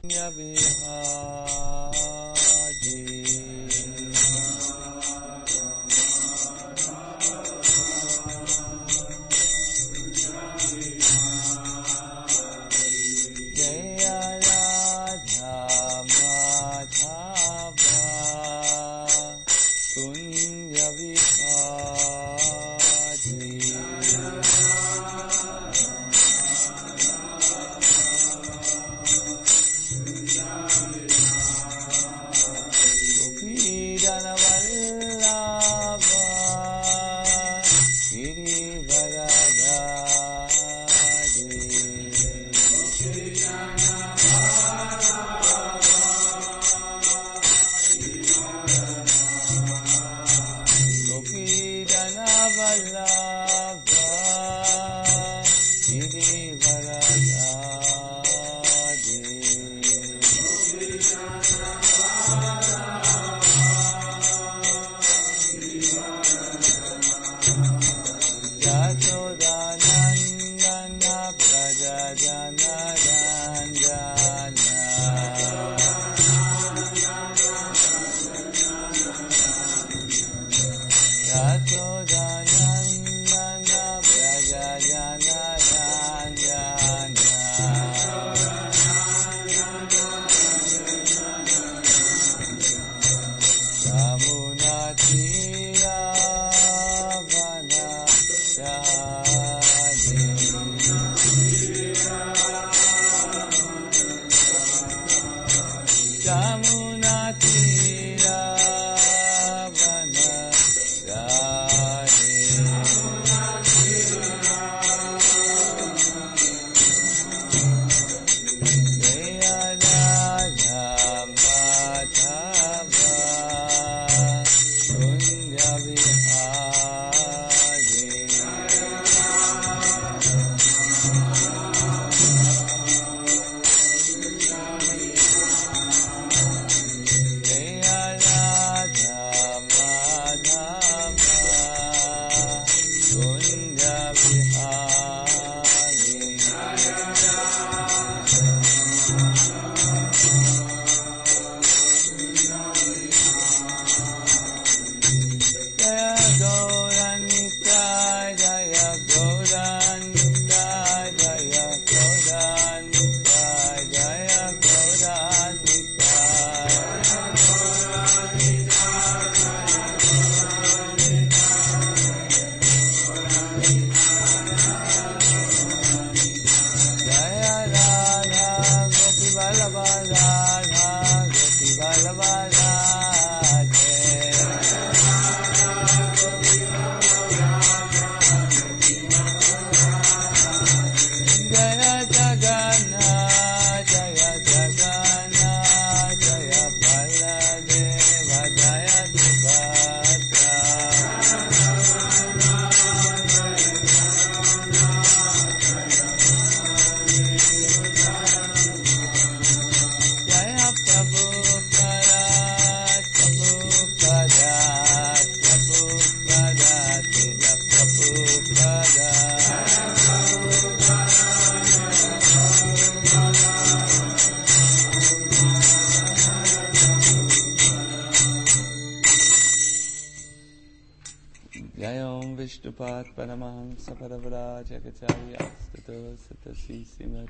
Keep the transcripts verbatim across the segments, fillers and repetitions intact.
Vishnupat Paramahansa Paravraja Gacharya Stato Satasi Simat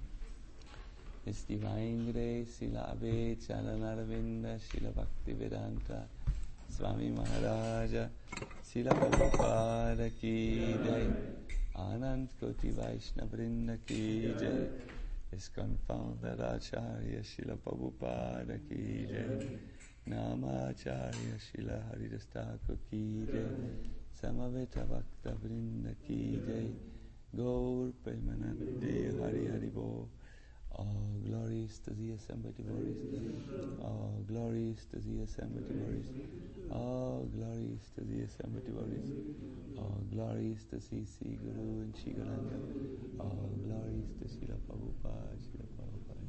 His Divine Grace Sila Abhay Charanaravinda Sila Bhakti Vedanta Swami Maharaja Sila Prabhupada Ki Jai Anand Koti Vaishnavrinda Ki Jai ISKCON Founder Acharya Sila Prabhupada Ki Jai Namacharya Sila Haridas Thakur Ki Jai Samaveta Bhakta Vrinda Ki Jai Gaur Premanande Hari Hari Bo. All glories to the assembled devotees. All glories to the assembled devotees. All glories to the assembled devotees. All glories to C C Guru and Shigaranga. All glories to Srila Prabhupada, Srila Prabhupada.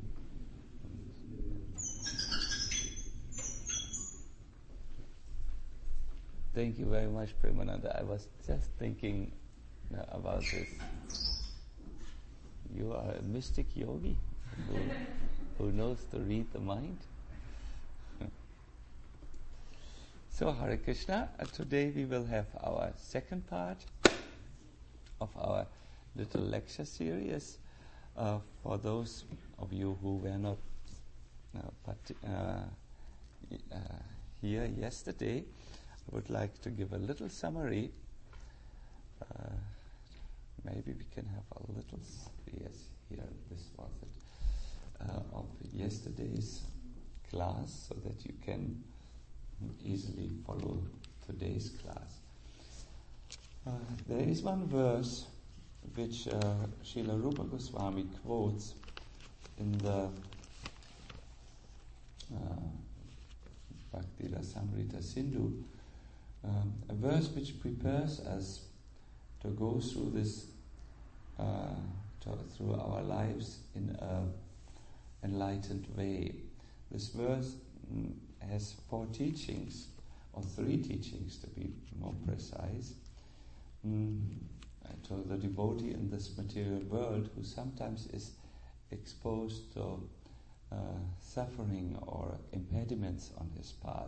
Thank you very much, Premananda. I was just thinking uh, about this. You are a mystic yogi who, who knows to read the mind. So Hare Krishna, uh, today we will have our second part of our little lecture series. Uh, for those of you who were not uh, part- uh, uh, here yesterday, I would like to give a little summary. Uh, maybe we can have a little, s- yes, here, this was it, uh, of yesterday's class so that you can easily follow today's class. Uh, there is one verse which uh, Srila Rupa Goswami quotes in the uh, Bhakti Rasamrita Sindhu, um, a verse which prepares us to go through this, uh, to, through our lives in an enlightened way. This verse mm, has four teachings, or three teachings to be more precise, mm, to the devotee in this material world who sometimes is exposed to uh, suffering or impediments on his path.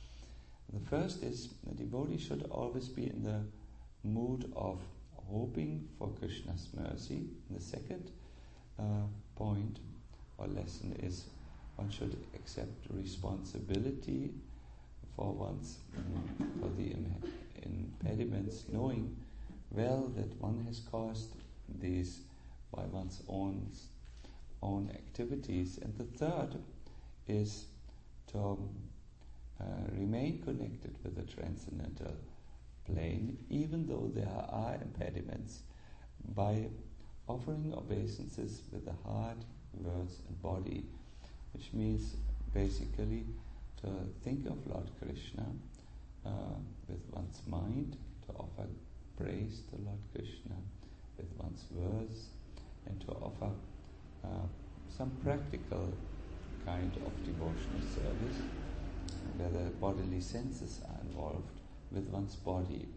The first is the devotee should always be in the mood of hoping for Krishna's mercy. The second uh, point or lesson is one should accept responsibility for one's mm, for the Im- impediments, knowing well that one has caused these by one's own own activities. And the third is to uh, remain connected with the transcendental plane, even though there are impediments, by offering obeisances with the heart, words, and body, which means basically to think of Lord Krishna uh, with one's mind, to offer praise to Lord Krishna with one's words, and to offer uh, some practical kind of devotional service where the bodily senses are involved with one's body.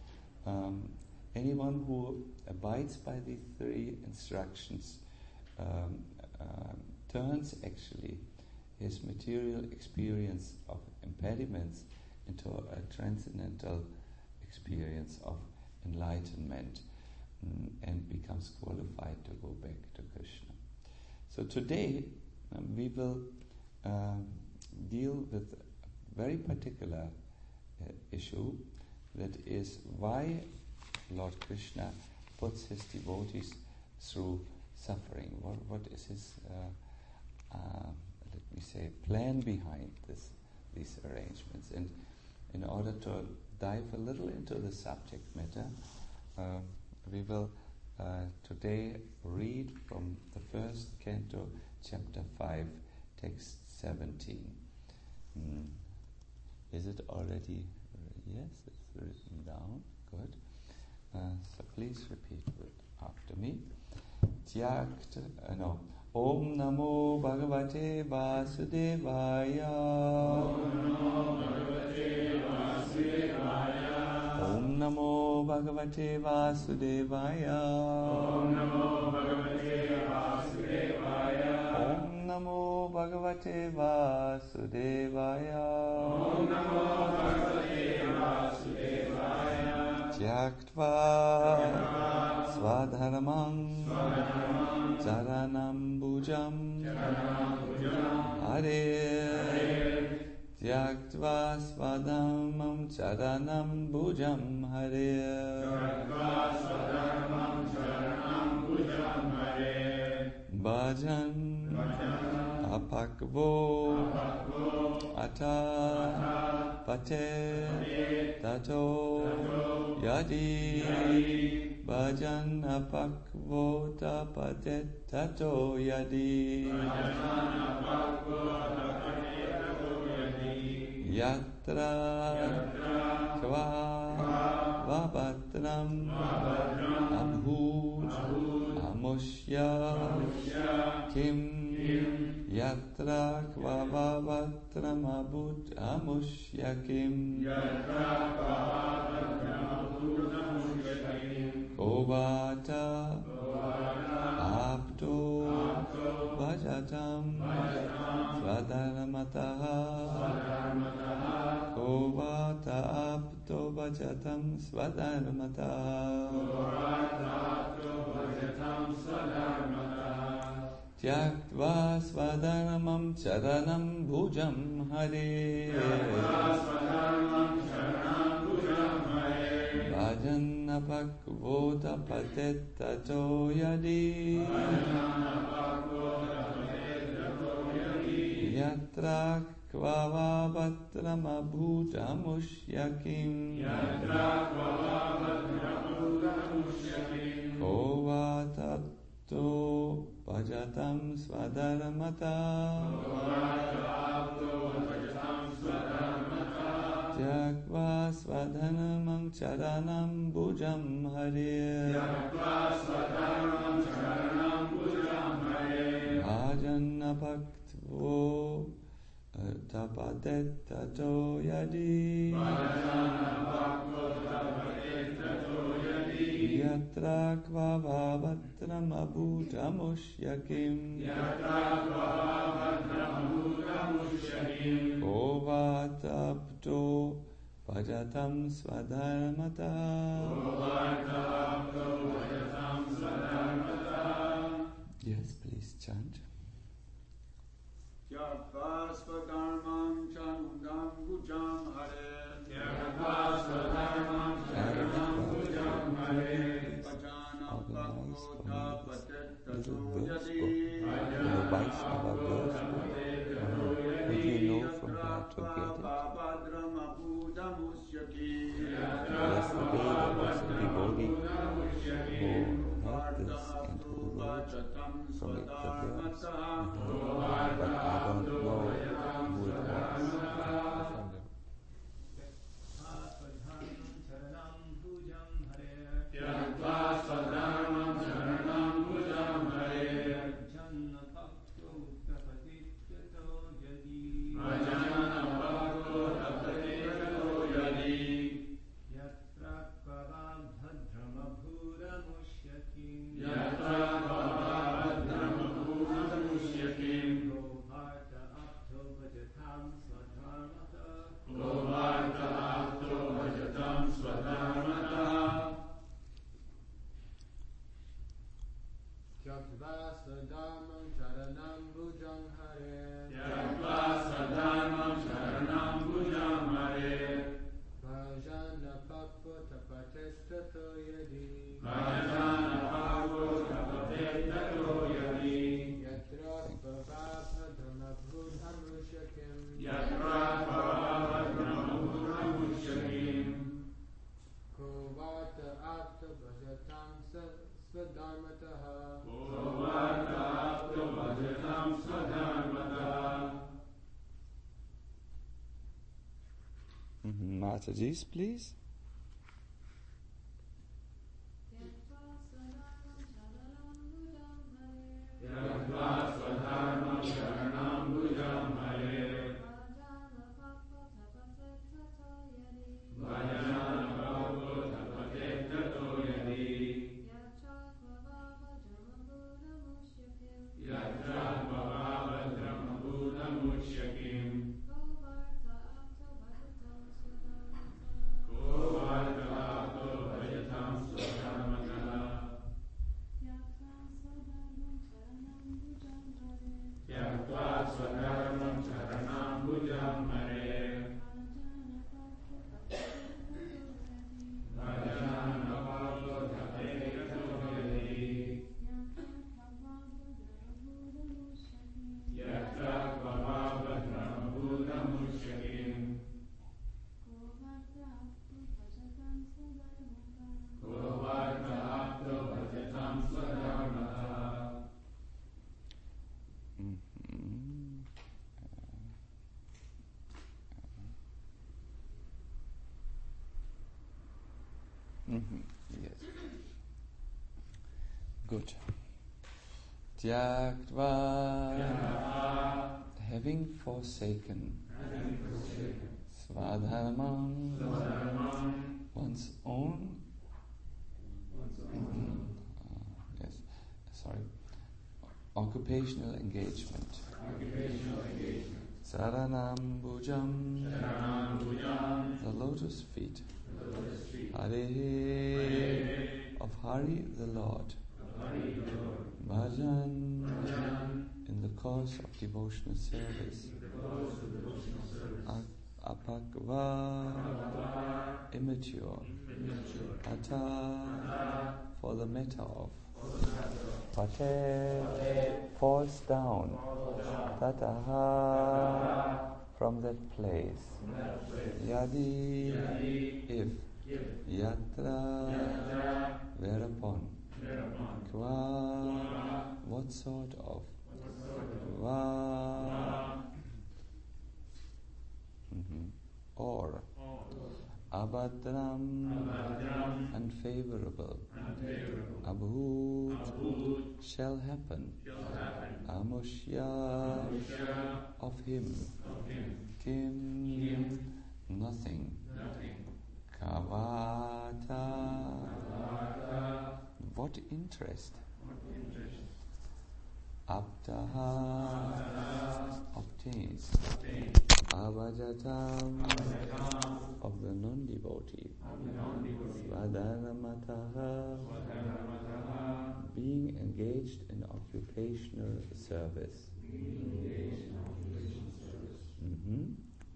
Um, anyone who abides by the three instructions um, uh, turns actually his material experience of impediments into a transcendental experience of enlightenment, mm, and becomes qualified to go back to Krishna. So today um, we will um, deal with a very particular uh, issue, that is why Lord Krishna puts his devotees through suffering. What, what is his, uh, uh, let me say, plan behind this, these arrangements? And in order to dive a little into the subject matter, uh, we will uh, today read from the first canto, chapter five, text seventeen. Mm. Is it already? Yes, it's written down. Good. Uh, so please repeat it after me. Tyakt, uh, no. Om Namo Bhagavate Vasudevaya. Om Namo Bhagavate Vasudevaya. Om Namo Bhagavate Vasudevaya. Om Namo Bhagavate Vasudevaya. Om Namo Bhagavate Vasudevaya. Tyaktva Swadharmam Charanam Bhujam Hare. Tyaktva Swadharmam Charanam Bhujam Hare. Bhajan apakvo ata pate tato yadi. Bhajan apakvo tapate tato yadi. Yatra kva vabhatram abhuj amushya kim. Yatra kva vabhatram abhuj amushya kim. Kovata apto vaja bhajatam swadharmataha ko vata apto bhajatam swadharmataha Tyaktva swadharmam charanam bhujam hare Bhajanna bhakvota patetato yadi Yatra kvava batrama bhutamushyakim Kovatato bhajatam swadharmata Tyakva swadharmam charanam bhujam hare Bhajanna bhaktvo tapadetato yadi Yatra kvava vatrama bhutamushyakim Ovatapto bhajatam swadharmata Yes, please chant. Tyakva swadharmam chanudam bhujam hare Tyakva swadharmam chanudam bhujam hare Bhajana bhakvota patetato yadi The Vaishnava girls, would you know from where to get it? Yesterday there was a devotee who heard this and who wrote from it the girls, but I don't know who it was. Mm-hmm. Mataji's, please. Mm-hmm. Yes. Good. Tyaktva, having forsaken, Svadharmam, one's own, mm-hmm. uh, yes, sorry, Occupational engagement. Occupational engagement. Saranam Bhujam. Saranam Bhujam. The lotus feet. The lotus feet. Hare. Of Hari the Lord. Of Hari the Lord. Bhajan. Bhajan. In the course of devotional service. In the course of devotional service. Apakva. Apakva. Immature. Immature. Ata. Ata. For the matter of. For the matter of. Pate. Pate. Falls down. Falls down. Tataha. From that place. From that place. Yadi. Yadi. If. If. Yatra. Yatra. Whereupon. Whereupon. Kwa. Kwa. What sort of. What sort of. Kwa. Mhm. Or. Or. Abhadram. Abhadram. Unfavorable. Unfavorable. Abhut. Abhut. Shall happen. Shall happen. Amushya. Amushya. Of him. Of him. Kim. Kim. Nothing. Nothing. Kavata. Kavata. What interest? What interest? Abtaha. Abtaha. Obtains. Obtains. Avajatam. Avajatam. Of the non-devotee. Of the non-devotee. Svadanamataha. Svadanamataha. Being engaged in occupational service. Being engaged in occupational service. Mm-hmm.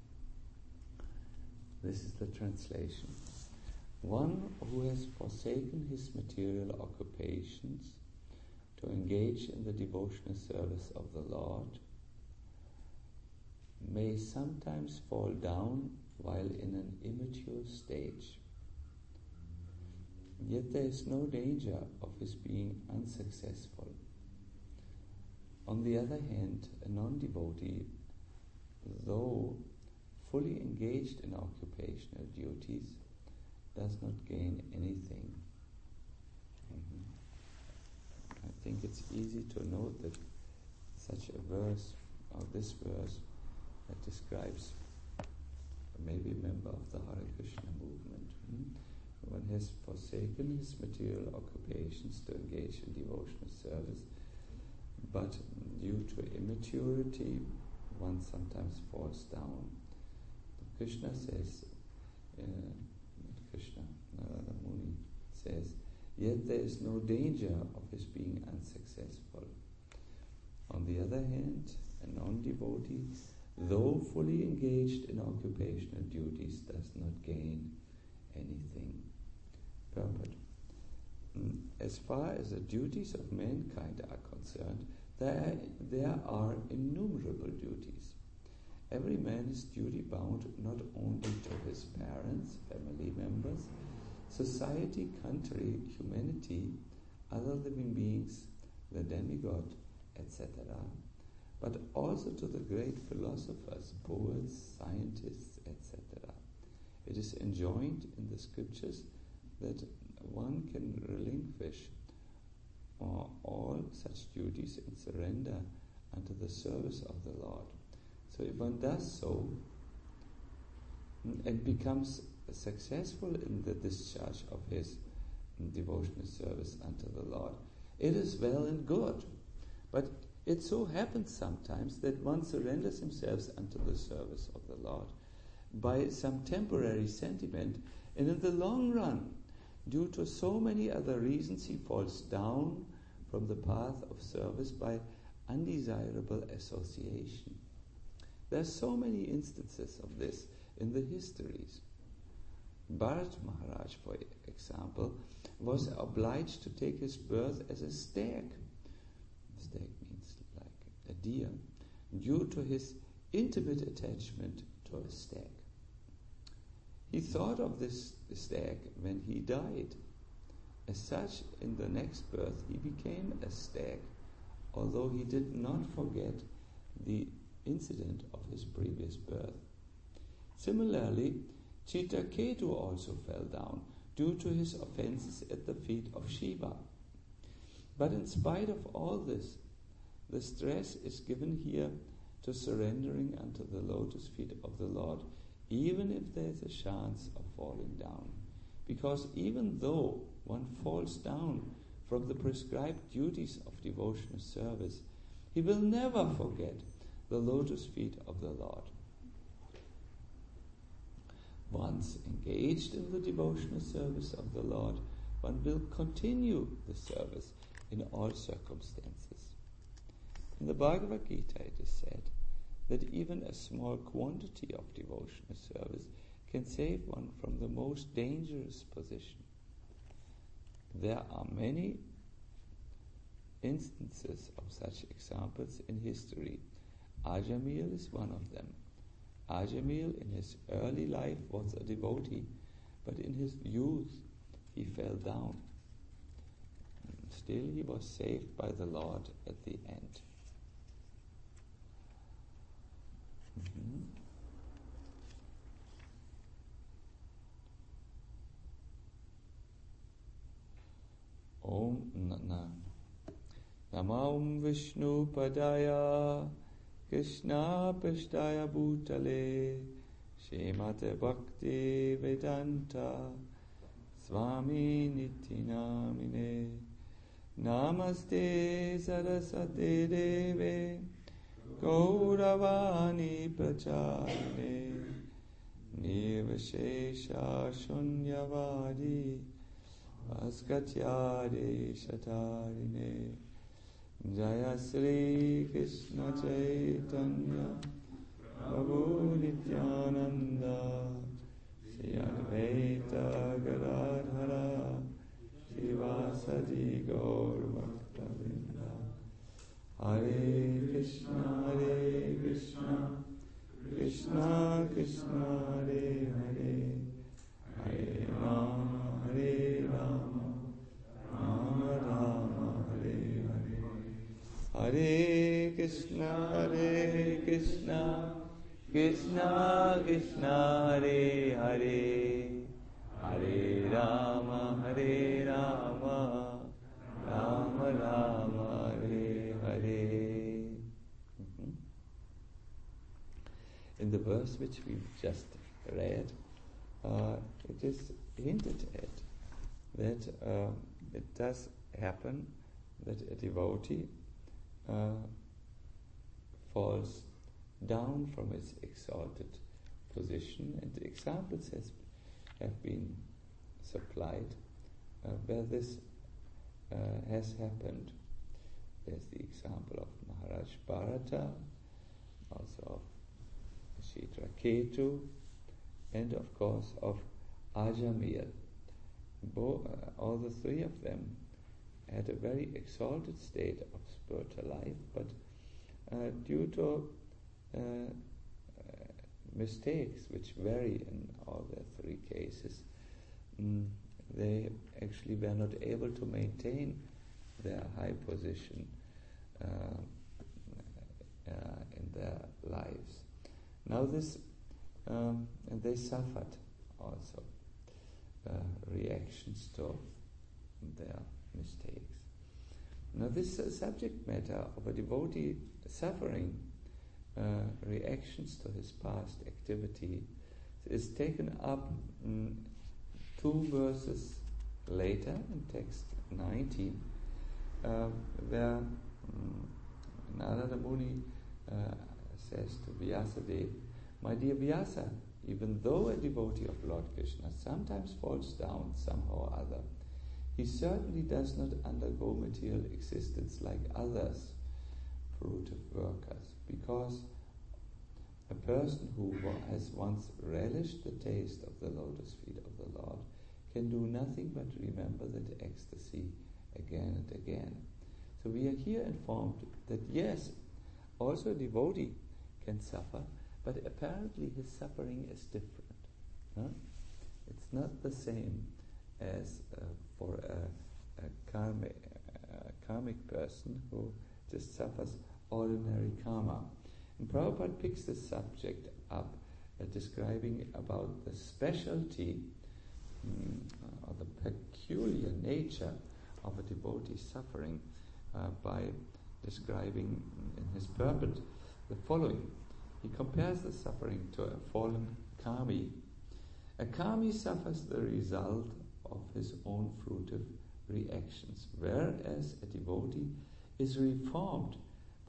This is the translation. One who has forsaken his material occupations to engage in the devotional service of the Lord may sometimes fall down while in an immature stage. Yet there is no danger of his being unsuccessful. On the other hand, a non-devotee, though fully engaged in occupational duties, does not gain anything. Mm-hmm. I think it's easy to note that such a verse, or this verse, that describes maybe a member of the Hare Krishna movement. Hmm? One has forsaken his material occupations to engage in devotional service, but due to immaturity, one sometimes falls down. Krishna says, uh, not Krishna, Narada Muni says, yet there is no danger of his being unsuccessful. On the other hand, a non-devotee, though fully engaged in occupational duties, does not gain anything. Purport. As far as the duties of mankind are concerned, there, there are innumerable duties. Every man is duty-bound not only to his parents, family members, society, country, humanity, other living beings, the demigod, et cetera, but also to the great philosophers, poets, scientists, et cetera. It is enjoined in the scriptures that one can relinquish uh, all such duties and surrender unto the service of the Lord. So if one does so and becomes successful in the discharge of his devotional service unto the Lord, it is well and good. But it so happens sometimes that one surrenders himself unto the service of the Lord by some temporary sentiment, and in the long run, due to so many other reasons, he falls down from the path of service by undesirable association. There are so many instances of this in the histories. Bharat Maharaj, for example, was obliged to take his birth as a stag. Stag means like a deer, due to his intimate attachment to a stag. He thought of this stag when he died. As such, in the next birth, he became a stag, although he did not forget the incident of his previous birth. Similarly, Chitraketu also fell down due to his offenses at the feet of Shiva. But in spite of all this, the stress is given here to surrendering unto the lotus feet of the Lord, even if there is a chance of falling down. Because even though one falls down from the prescribed duties of devotional service, he will never forget the lotus feet of the Lord. Once engaged in the devotional service of the Lord, one will continue the service in all circumstances. In the Bhagavad Gita it is said that even a small quantity of devotional service can save one from the most dangerous position. There are many instances of such examples in history. Ajamil is one of them. Ajamil in his early life was a devotee, but in his youth he fell down. Still he was saved by the Lord at the end. Mm-hmm. Om Nana Namam Vishnu Padaya Krishna Pishtaya Bhutale Shemate Bhakti Vedanta Swami Nityanamine Namaste Saraswate Deve Gauravani Pracharine Nirvishesha Shunyavadi Askatyade Shatarine Jaya Sri Krishna Chaitanya Prabhu Nityananda Shri Advaita Gadadhara Shivasadi Gaur Bhaktavinda Hare Krishna Hare Krishna Krishna Krishna Hare Hare Hare Rama Hare Rama Rama Rama Hare Hare Hare Krishna Hare Krishna Krishna Krishna Hare Hare Hare Rama Hare Rama Rama Rama Hare Hare. Mm-hmm. In the verse which we just read, uh, it is hinted at that uh, it does happen that a devotee uh, falls down from its exalted position, and the examples has, have been supplied uh, where this uh, has happened. There's the example of Maharaj Bharata, also of Chitraketu, and of course of Ajamil. Bo- uh, all the three of them had a very exalted state of spiritual life, but uh, due to uh, uh, mistakes which vary in all the three cases, mm, they actually were not able to maintain their high position uh, uh, in their lives. Now this, um, and they suffered also uh, reactions to their mistakes. Now this uh, subject matter of a devotee suffering uh, reactions to his past activity is taken up in two verses later in text nineteen, uh, where um, Narada Muni uh, says to Vyasadeva, "My dear Vyasa, even though a devotee of Lord Krishna sometimes falls down somehow or other, he certainly does not undergo material existence like others, fruitive workers, because a person who has once relished the taste of the lotus feet of the Lord can do nothing but remember that ecstasy again and again." So we are here informed that yes, also a devotee can suffer, but apparently his suffering is different. Huh? It's not the same as uh, for a, a karmic, uh, karmic person who just suffers ordinary karma. And Prabhupada picks the subject up, uh, describing about the specialty mm, or the peculiar nature of a devotee's suffering uh, by describing in his purport the following. He compares the suffering to a fallen kami. A kami suffers the result of his own fruitive reactions, whereas a devotee is reformed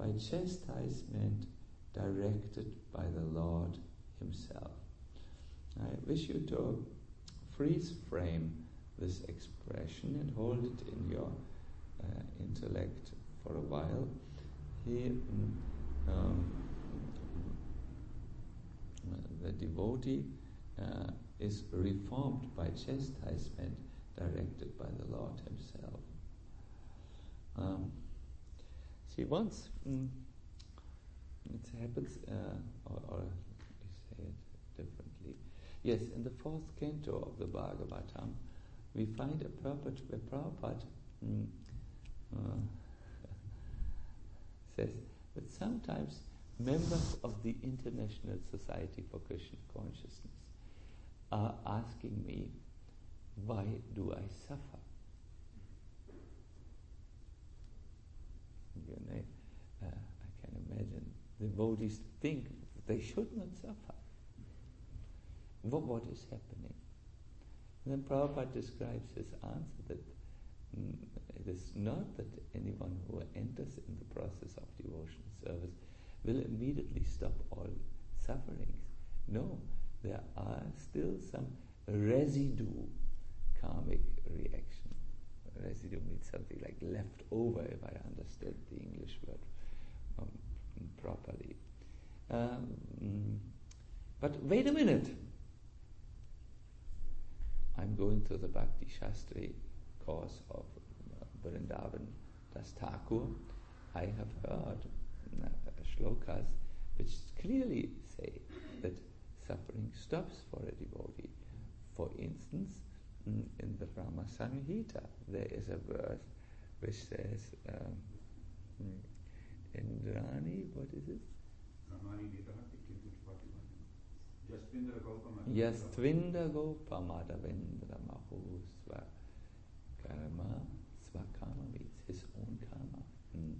by chastisement directed by the Lord Himself. I wish you to freeze frame this expression and hold it in your uh, intellect for a while. He, um, the devotee uh, is reformed by chastisement directed by the Lord Himself. Um, see, once mm, it happens, uh, or, or let me say it differently. Yes, in the fourth canto of the Bhagavatam, we find a purport where Prabhupada mm, uh, says that sometimes members of the International Society for Krishna Consciousness are asking me, why do I suffer? You know, uh, I can imagine the devotees think they should not suffer. What, what is happening? And then Prabhupada describes his answer that mm, it is not that anyone who enters in the process of devotional service will immediately stop all sufferings. No, there are still some residue karmic reaction. Residue means something like left over, if I understand the English word um, properly. Um, but wait a minute. I'm going to the Bhakti Shastri course of uh, Vrindavan Das Thakur. I have heard uh, shlokas which clearly say that suffering stops for a devotee. For instance, mm, in the Brahma Samhita, there is a verse which says, um, Indrani, what is it? Yastvindra Gopamadavendra Maho Sva Karma. Svakama means his own karma. Mm.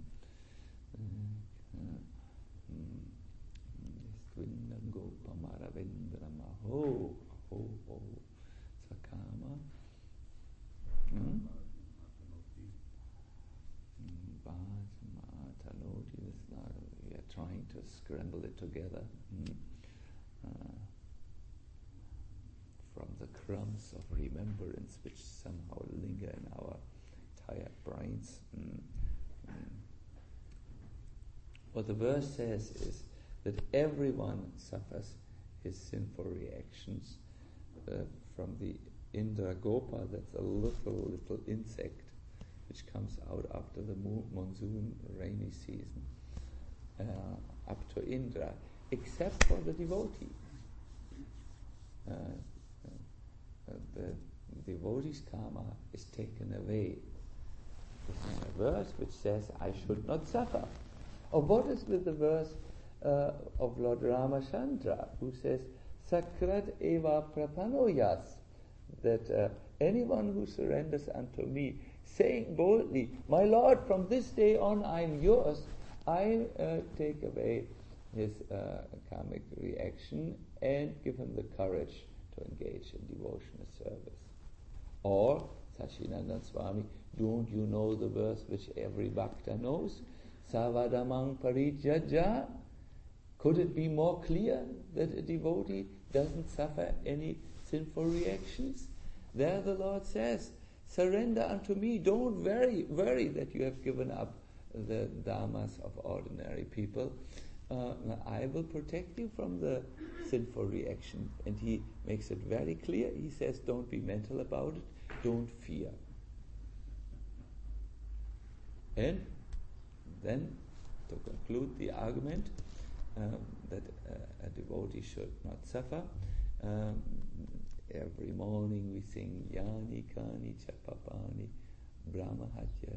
Yastvindra Gopamadavendra Maho Ho Svakama. Bhajamathanoti. We are trying to scramble it together. Mm. Uh, from the crumbs of remembrance which somehow linger in our tired brains. Mm. Mm. What the verse says is that everyone suffers his sinful reactions uh, from the Indra Gopa, that's a little, little insect which comes out after the mo- monsoon rainy season, uh, up to Indra, except for the devotee. Uh, uh, the devotee's karma is taken away. There's a verse which says, I should not suffer. Or what is with the verse uh, of Lord Ramachandra, who says, Sakrat eva prapanoyas, that uh, anyone who surrenders unto me, saying boldly, my Lord, from this day on I am yours, I uh, take away his uh, karmic reaction and give him the courage to engage in devotional service. Or, Sachinandan Swami, don't you know the verse which every bhakta knows? Savadamang parijajja. Could it be more clear that a devotee doesn't suffer any sinful reactions? There the Lord says, surrender unto me. Don't worry, worry that you have given up the dharmas of ordinary people. Uh, I will protect you from the sinful reaction. And he makes it very clear. He says, don't be mental about it. Don't fear. And then, to conclude the argument um, that uh, a devotee should not suffer, um, every morning we sing Yani Kani Chapapani Brahmahatya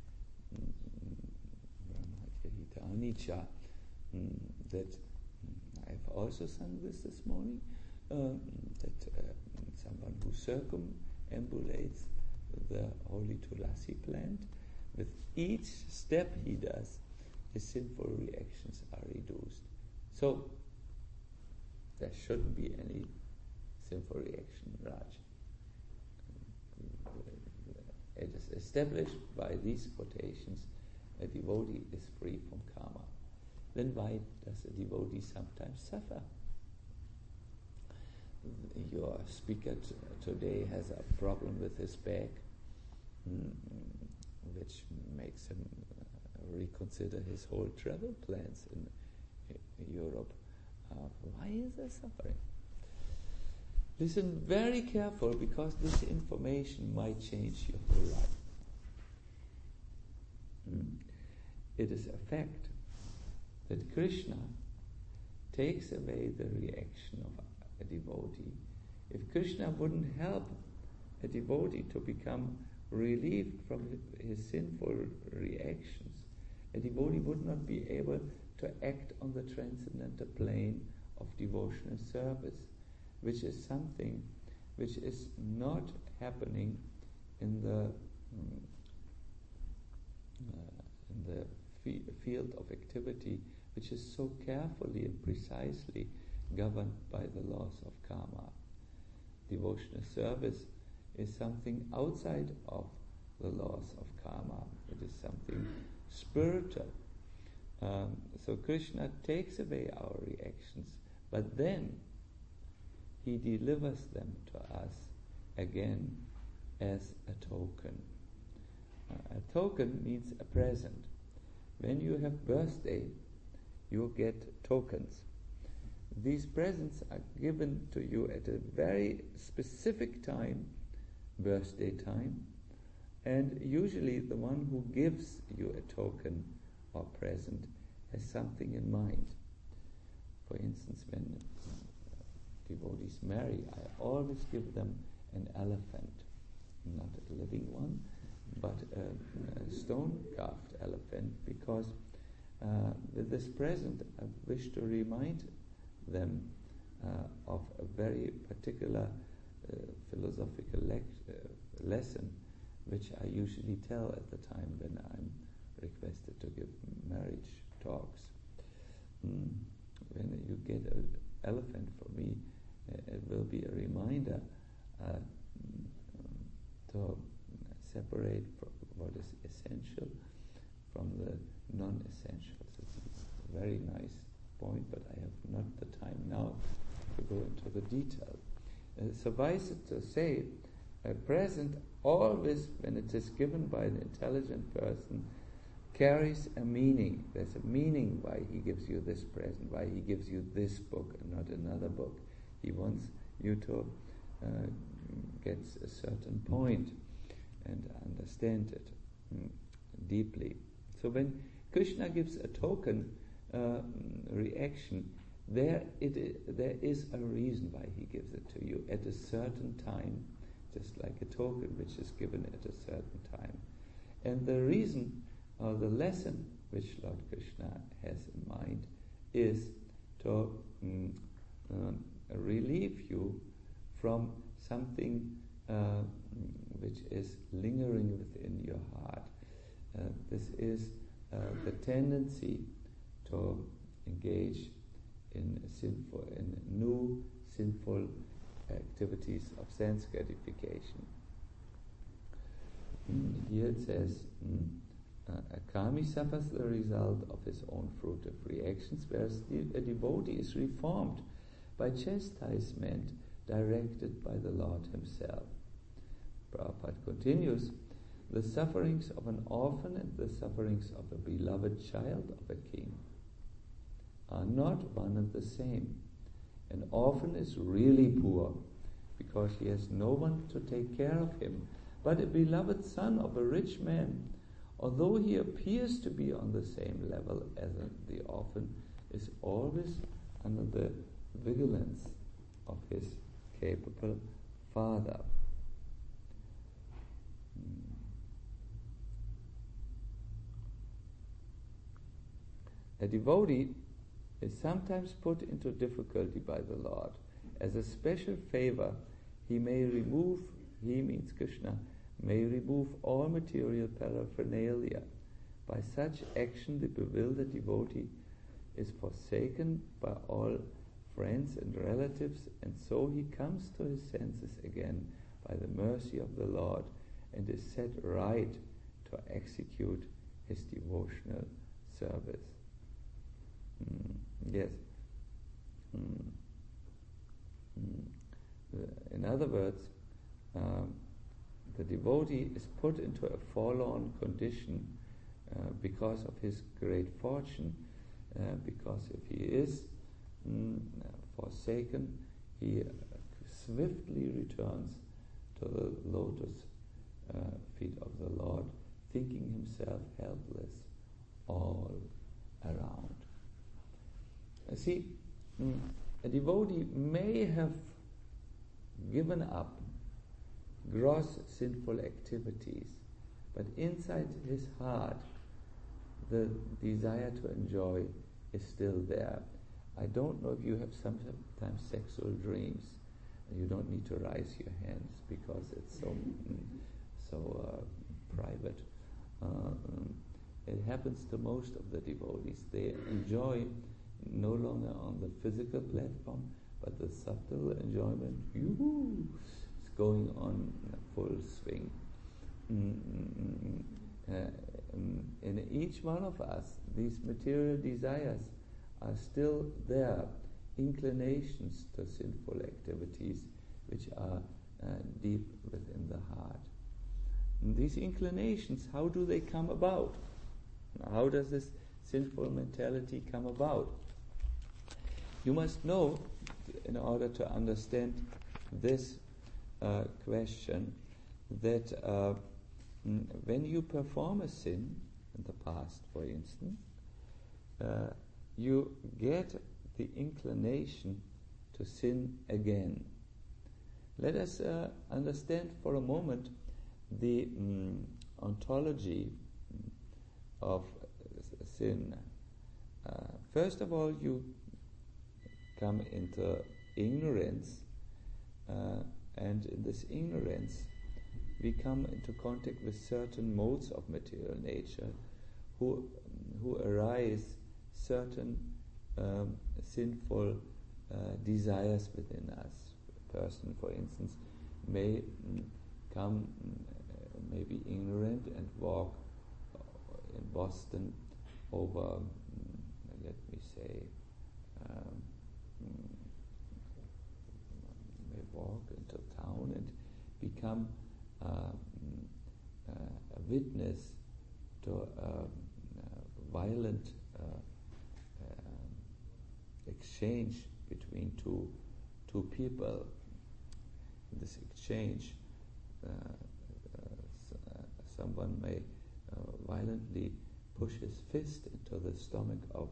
Brahmahatya Hitani Cha. Mm, that mm, I've also sung this this morning, um, that uh, someone who circumambulates the holy Tulasi plant, with each step he does, his sinful reactions are reduced. So there shouldn't be any sinful reaction, Raj. It is established by these quotations a devotee is free from karma, then why does a devotee sometimes suffer? Your speaker t- today has a problem with his back, mm, which makes him uh, reconsider his whole travel plans in, in Europe. Uh, why is there suffering? Listen very careful, because this information might change your whole life. Mm. It is a fact that Krishna takes away the reaction of a devotee. If Krishna wouldn't help a devotee to become relieved from his sinful reactions, a devotee would not be able to act on the transcendental plane of devotional service, which is something which is not happening in the mm, uh, in the f- field of activity, which is so carefully and precisely governed by the laws of karma. Devotional service is something outside of the laws of karma. It is something spiritual. Um, so Krishna takes away our reactions, but then he delivers them to us again as a token. Uh, a token means a present. When you have birthday, you get tokens. These presents are given to you at a very specific time, birthday time, and usually the one who gives you a token or present has something in mind. For instance, when devotees marry, I always give them an elephant, not a living one, but a, a stone-carved elephant, because uh, with this present I wish to remind them uh, of a very particular uh, philosophical lect- uh, lesson, which I usually tell at the time when I'm requested to give marriage talks. Mm. When you get an elephant from me, uh, it will be a reminder uh, to separate what is essential from the non-essentials. It's a very nice point, but I have not the time now to go into the detail. Uh, suffice it to say, a present always, when it is given by an intelligent person, carries a meaning. There's a meaning why he gives you this present, why he gives you this book and not another book. He wants you to uh, get a certain point and understand it mm, deeply. So when Krishna gives a token uh, reaction, there it is, there is a reason why he gives it to you at a certain time, just like a token which is given at a certain time. And the reason or the lesson which Lord Krishna has in mind is to mm, um, relieve you from something uh, which is lingering within your heart. Uh, this is uh, the tendency to engage in sinful, in new sinful activities of sense gratification. Mm, here it says, mm, uh, a kami suffers the result of his own fruitive reactions, whereas a devotee is reformed by chastisement directed by the Lord himself. Prabhupada continues, the sufferings of an orphan and the sufferings of a beloved child of a king are not one and the same. An orphan is really poor because he has no one to take care of him, but a beloved son of a rich man, although he appears to be on the same level as a, the orphan, is always under the vigilance of his capable father. A devotee is sometimes put into difficulty by the Lord. As a special favor, he may remove, he means Krishna, may remove all material paraphernalia. By such action, the bewildered devotee is forsaken by all friends and relatives, and so he comes to his senses again by the mercy of the Lord and is set right to execute his devotional service. Mm, yes. Mm, mm. In other words, um, the devotee is put into a forlorn condition uh, because of his great fortune, uh, because if he is mm, forsaken, he uh, swiftly returns to the lotus uh, feet of the Lord, thinking himself helpless all around. Uh, see, mm, a devotee may have given up gross sinful activities, but inside his heart the desire to enjoy is still there. I don't know if you have sometimes sexual dreams. You don't need to raise your hands because it's so so uh, private. Uh, um, it happens to most of the devotees. They enjoy no longer on the physical platform, but the subtle enjoyment, yoo-hoo, is going on in full swing. Mm-hmm. Uh, um, in each one of us, these material desires are still there, inclinations to sinful activities which are uh, deep within the heart. And these inclinations, how do they come about? How does this sinful mentality come about? You must know, in order to understand this uh, question, that uh, when you perform a sin, in the past for instance, uh, you get the inclination to sin again. Let us uh, understand for a moment the um, ontology of uh, sin. Uh, first of all, you come into ignorance, uh, and in this ignorance we come into contact with certain modes of material nature who who arise certain um, sinful uh, desires within us. A person, for instance, may mm, come, uh, may be ignorant and walk in Boston over, mm, let me say, um, may walk into town and become uh, uh, a witness to a, a violent uh, um, exchange between two two people. In this exchange, uh, uh, s- uh, someone may uh, violently push his fist into the stomach of,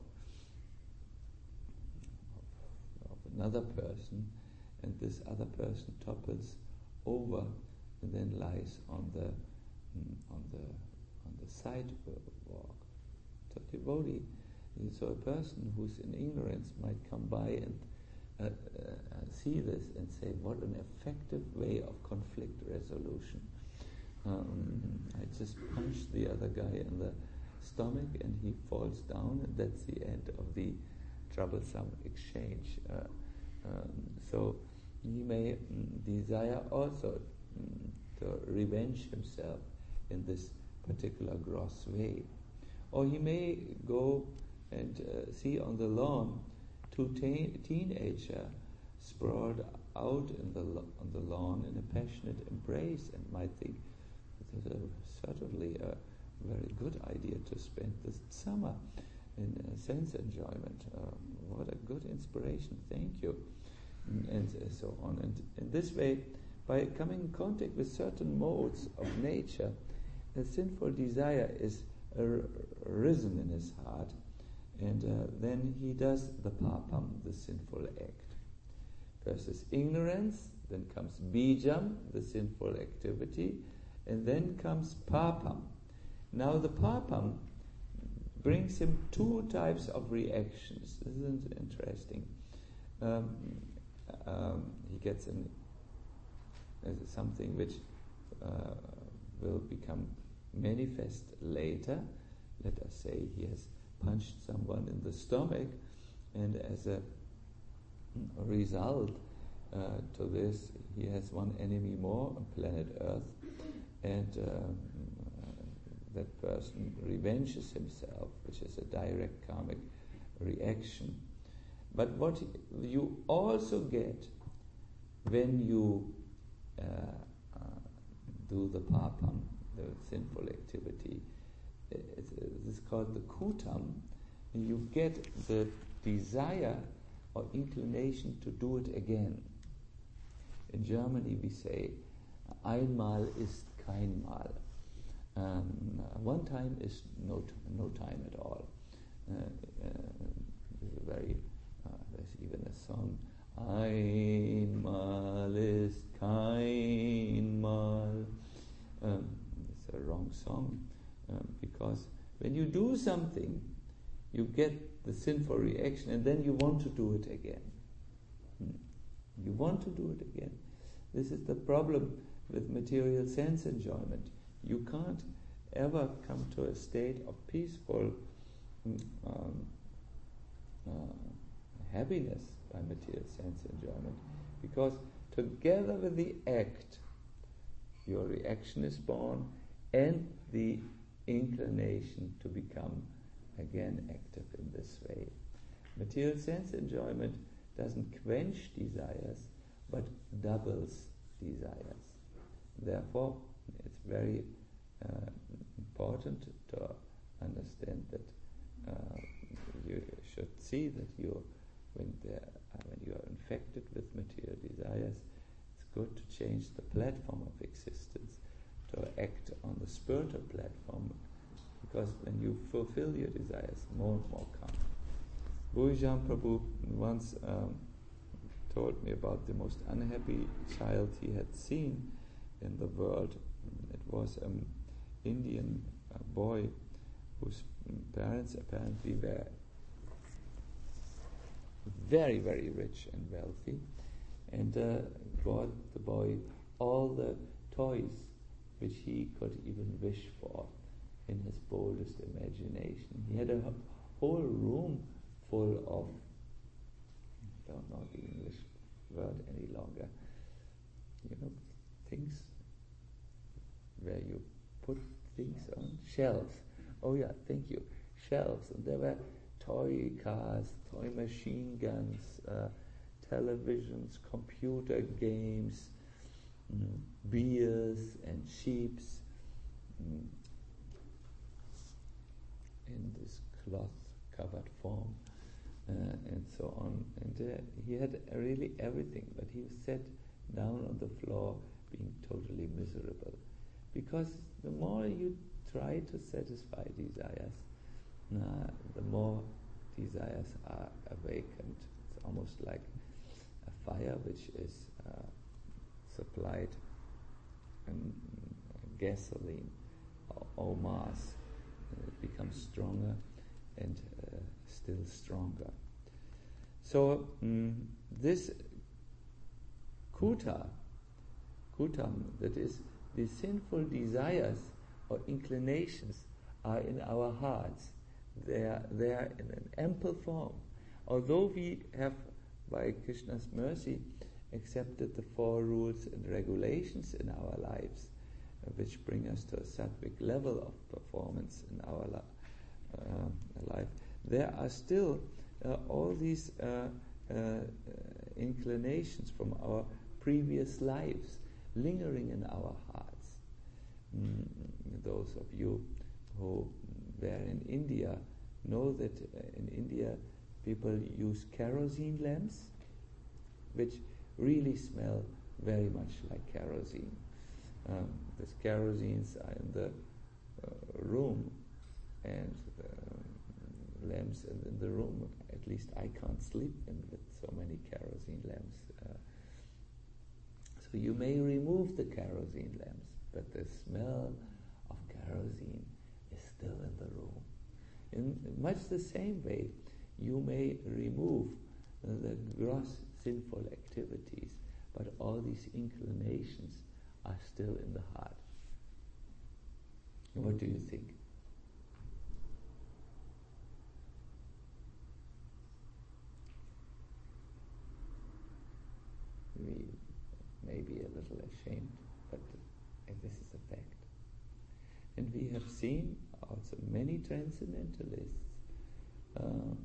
of, of another person, and this other person topples over and then lies on the mm, on the on the sidewalk. So devotee, so a person who's in ignorance might come by and uh, uh, see this and say, "What an effective way of conflict resolution! Um, I just punched the other guy in the stomach, and he falls down, and that's the end of the troublesome exchange." Uh, um, so he may mm, desire also mm, to revenge himself in this particular gross way. Or he may go and uh, see on the lawn two teen- teenagers sprawled out in the lo- on the lawn in a passionate embrace, and might think this is a, certainly a very good idea to spend this summer in uh, sense enjoyment. Uh, what a good inspiration! Thank you, and, and so on. And in this way, by coming in contact with certain modes of nature, a sinful desire is ar- risen in his heart, and uh, then he does the papam, the sinful act. First is ignorance, then comes bijam, the sinful activity, and then comes papam. Now the papam brings him two types of reactions. This is interesting. Um, um, he gets an, uh, something which uh, will become manifest later. Let us say he has punched someone in the stomach, and as a result uh, to this, he has one enemy more on planet Earth, and um, that person revenges himself, which is a direct karmic reaction. But what you also get when you uh, uh, do the papam, the sinful activity, it's, it's called the kutam, and you get the desire or inclination to do it again. In Germany we say, einmal ist kein Mal. Um, one time is no t- no time at all. Uh, uh, this is very. Uh, there's even a song. Einmal ist kein Mal. Um, it's a wrong song um, because when you do something, you get the sinful reaction, and then you want to do it again. Hmm. You want to do it again. This is the problem with material sense enjoyment. You can't ever come to a state of peaceful um, uh, happiness by material sense enjoyment, because together with the act, your reaction is born, and the inclination to become again active in this way. Material sense enjoyment doesn't quench desires, but doubles desires. Therefore, it's very uh, important to understand that uh, you should see that you, when, uh, when you are infected with material desires, it's good to change the platform of existence, to act on the spiritual platform, because when you fulfill your desires, more and more come. Bhujan Prabhu once um, told me about the most unhappy child he had seen in the world. It was an Indian uh, boy whose parents apparently were very, very rich and wealthy, and uh, bought the boy all the toys which he could even wish for in his boldest imagination. He had a whole room full of, I don't know the English word any longer, you know, things where you put things on shelves. Oh yeah, thank you. Shelves. And there were toy cars, toy machine guns, uh, televisions, computer games, mm, beers and sheeps, mm, in this cloth-covered form, uh, and so on. And uh, he had really everything, but he sat down on the floor being totally miserable. Because the more you try to satisfy desires, uh, the more desires are awakened. It's almost like a fire which is uh, supplied in gasoline or, or mass. It becomes stronger and uh, still stronger. So mm, this kuta, kutam, that is, the sinful desires or inclinations are in our hearts. They are, they are in an ample form. Although we have, by Krishna's mercy, accepted the four rules and regulations in our lives, uh, which bring us to a sattvic level of performance in our li- uh, life, there are still uh, all these uh, uh, inclinations from our previous lives lingering in our hearts. Mm, those of you who were in India know that uh, in India people use kerosene lamps, which really smell very much like kerosene. Um, these kerosenes are in the uh, room, and uh, lamps in, in the room. At least I can't sleep in with so many kerosene lamps. Uh, so you may remove the kerosene lamps, but the smell of kerosene is still in the room. In much the same way, you may remove uh, the gross sinful activities, but all these inclinations are still in the heart. What do you think? We may be a little ashamed, but uh, this is a fact. And we have seen also many transcendentalists, um,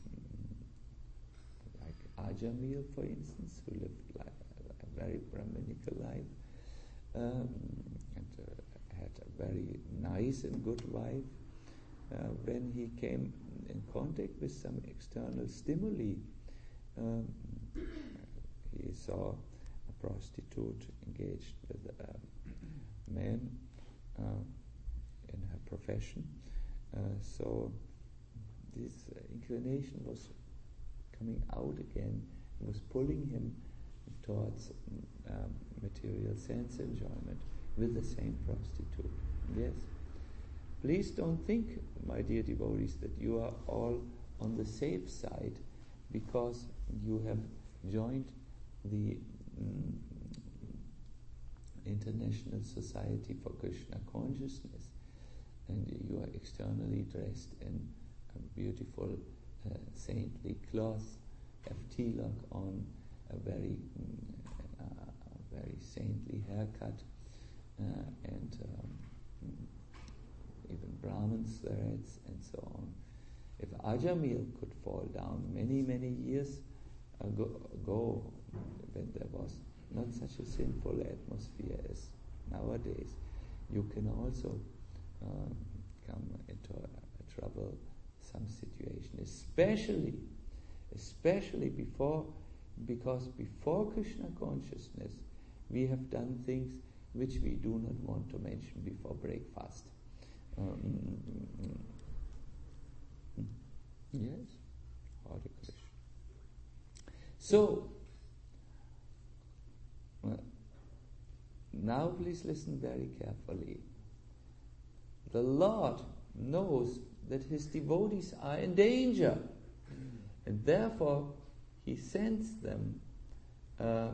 like Ajamil, for instance, who lived like a very Brahminical life, um, and uh, had a very nice and good wife. Uh, when he came in contact with some external stimuli, um, he saw a prostitute engaged with a man uh, in her profession. Uh, so this uh, inclination was coming out again, it was pulling him towards um, material sense enjoyment with the same prostitute. Yes. Please don't think, my dear devotees, that you are all on the safe side because you have joined the mm, International Society for Krishna Consciousness, and you are externally dressed in a beautiful uh, saintly cloth, have tilak on, a very mm, uh, a very saintly haircut, uh, and um, even Brahmins there is, and so on. If Ajamil could fall down many, many years ago, ago, when there was not such a sinful atmosphere as nowadays, you can also um, come into a, a troublesome situation, especially, especially before, because before Krishna consciousness, we have done things which we do not want to mention before breakfast. Um, yes, Hare Krishna. So, uh, now please listen very carefully. The Lord knows that His devotees are in danger, and therefore He sends them uh,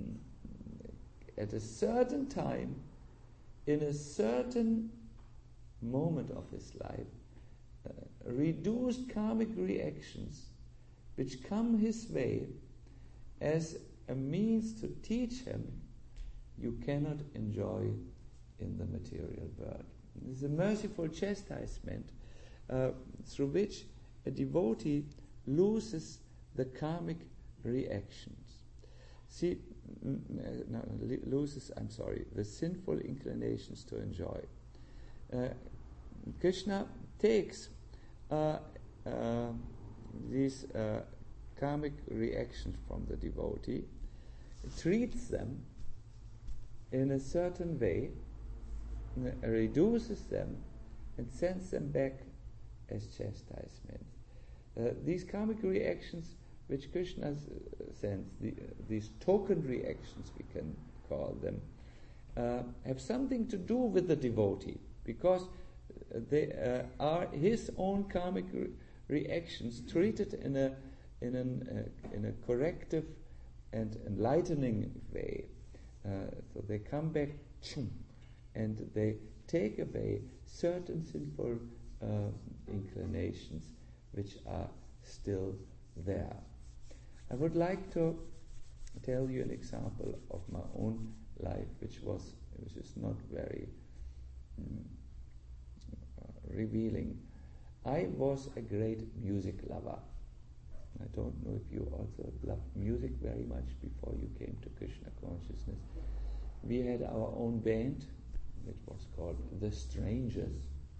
at a certain time, in a certain moment of his life, uh, reduced karmic reactions which come his way as a means to teach him you cannot enjoy in the material world. This is a merciful chastisement uh, through which a devotee loses the karmic reactions. See, n- n- no, loses, I'm sorry, the sinful inclinations to enjoy. Uh, Krishna takes uh, uh, these uh, karmic reactions from the devotee, treats them in a certain way, uh, reduces them, and sends them back as chastisement. Uh, these karmic reactions which Krishna uh, sends, the, uh, these token reactions we can call them, uh, have something to do with the devotee, because they uh, are his own karmic re- reactions treated in a in an uh, in a corrective and enlightening way. Uh, so they come back, and they take away certain sinful uh, inclinations which are still there. I would like to tell you an example of my own life, which was which is not very mm, uh, revealing. I was a great music lover. I don't know if you also loved music very much before you came to Krishna consciousness. We had our own band. It was called The Strangers.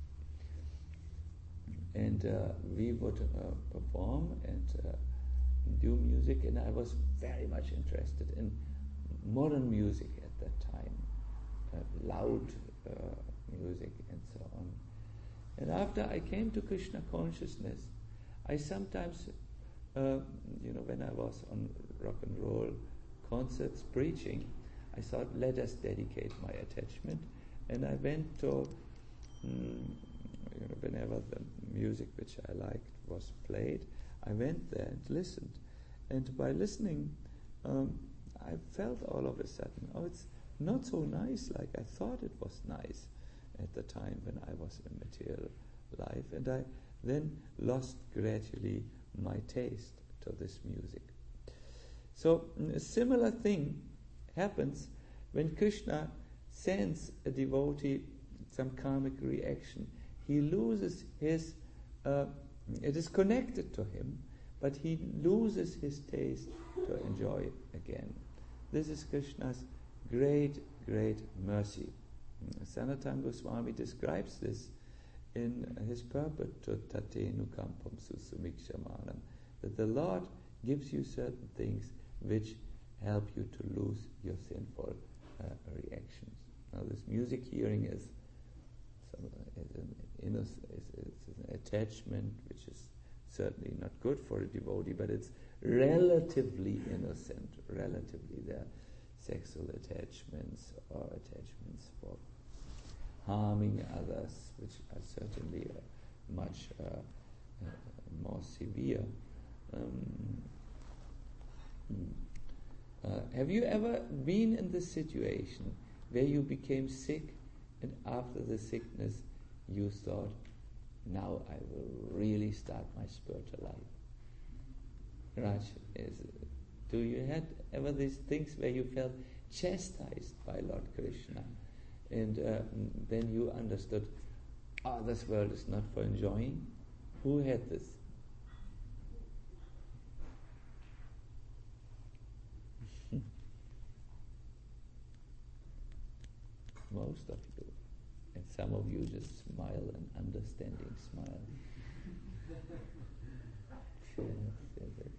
And uh, we would uh, perform and uh, do music, and I was very much interested in modern music at that time, uh, loud uh, music and so on. And after I came to Krishna consciousness, I sometimes, uh, you know, when I was on rock and roll concerts preaching, I thought, let us dedicate my attachment. And I went to, mm, you know, whenever the music which I liked was played, I went there and listened. And by listening, um, I felt all of a sudden, oh, it's not so nice like I thought it was nice at the time when I was in material life. And I then lost gradually my taste to this music. So a similar thing happens when Krishna sends a devotee some karmic reaction, he loses his, uh, it is connected to him, but he loses his taste to enjoy it again. This is Krishna's great, great mercy. Sanatana Goswami describes this in his purport to Tate Nukampam Susumikshamanam, that the Lord gives you certain things which help you to lose your sinful uh, reactions. Now, this music hearing is, some, is, an innoc- is, is an attachment which is certainly not good for a devotee, but it's relatively innocent. Relatively, there are sexual attachments or attachments for harming others, which are certainly uh, much uh, uh, more severe. Um, uh, have you ever been in this situation where you became sick, and after the sickness you thought, now I will really start my spiritual life? Raj, is, do you had ever these things where you felt chastised by Lord Krishna, and uh, then you understood, oh, this world is not for enjoying? Who had this? Most of you. And some of you just smile, an understanding smile. Yes, yes, yes.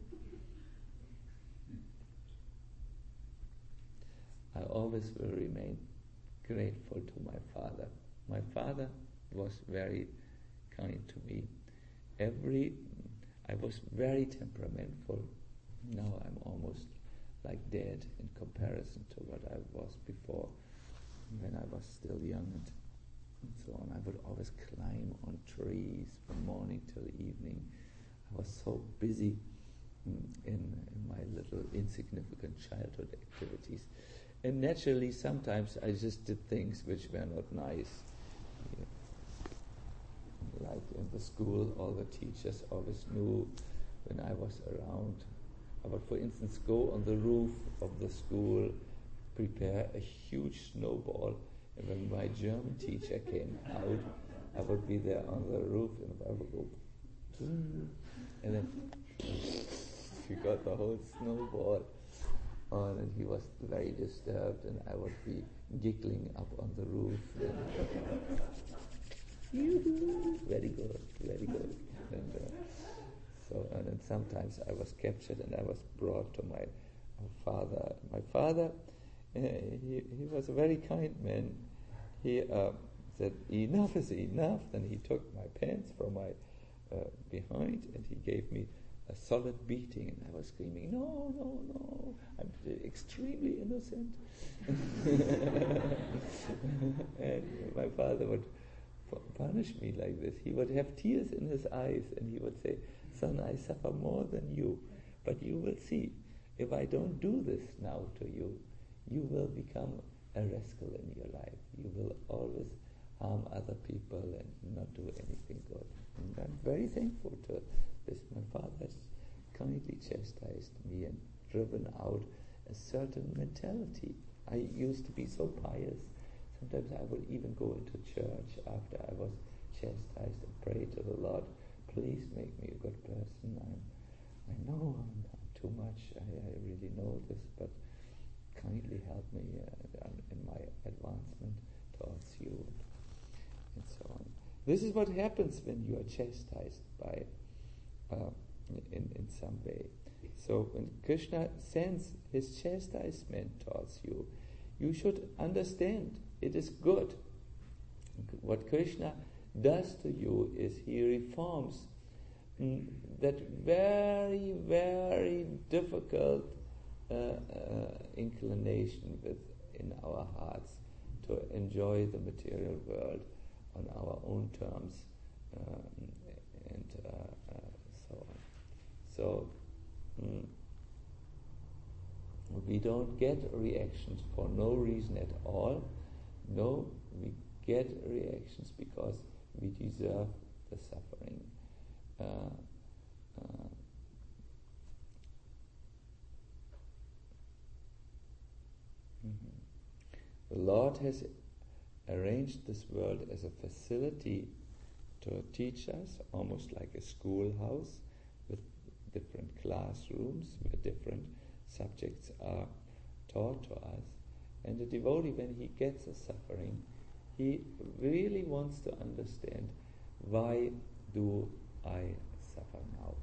I always will remain grateful to my father. My father was very kind to me. Every, I was very temperamental. Now I'm almost like Dad in comparison to what I was before, when I was still young and, and so on. I would always climb on trees from morning till evening. I was so busy in, in my little insignificant childhood activities. And naturally, sometimes I just did things which were not nice. Yeah. Like in the school, all the teachers always knew when I was around. I would, for instance, go on the roof of the school, prepare a huge snowball, and when my German teacher came out, I would be there on the roof, and I would go, and then he got the whole snowball on, and he was very disturbed, and I would be giggling up on the roof. Very good, very good. And uh, so, and then sometimes I was captured, and I was brought to my father. My father, uh, he he was a very kind man. He uh, said, "Enough is enough." Then he took my pants from my uh, behind, and he gave me a solid beating, and I was screaming, "No, no, no! I'm extremely innocent." And my father would punish me like this. He would have tears in his eyes, and he would say, "Son, I suffer more than you, but you will see, if I don't do this now to you, you will become a rascal in your life. You will always harm other people and not do anything good." And I'm very thankful to this. My father has kindly chastised me and driven out a certain mentality. I used to be so pious. Sometimes I would even go into church after I was chastised and pray to the Lord, "Please make me a good person. I'm, I know I'm, I'm too much. I, I really know this, but kindly help me uh, in my advancement towards you," and so on. This is what happens when you are chastised by, uh, in, in some way. So when Krishna sends his chastisement towards you, you should understand it is good. What Krishna does to you is he reforms mm, that very, very difficult uh, uh, inclination within our hearts to enjoy the material world on our own terms, um, and uh, uh, so on. So mm, we don't get reactions for no reason at all. No, we get reactions because we deserve the suffering. Uh, uh, mm-hmm. The Lord has arranged this world as a facility to teach us, almost like a schoolhouse with different classrooms where different subjects are taught to us. And the devotee, when he gets a suffering, he really wants to understand, why do I suffer now?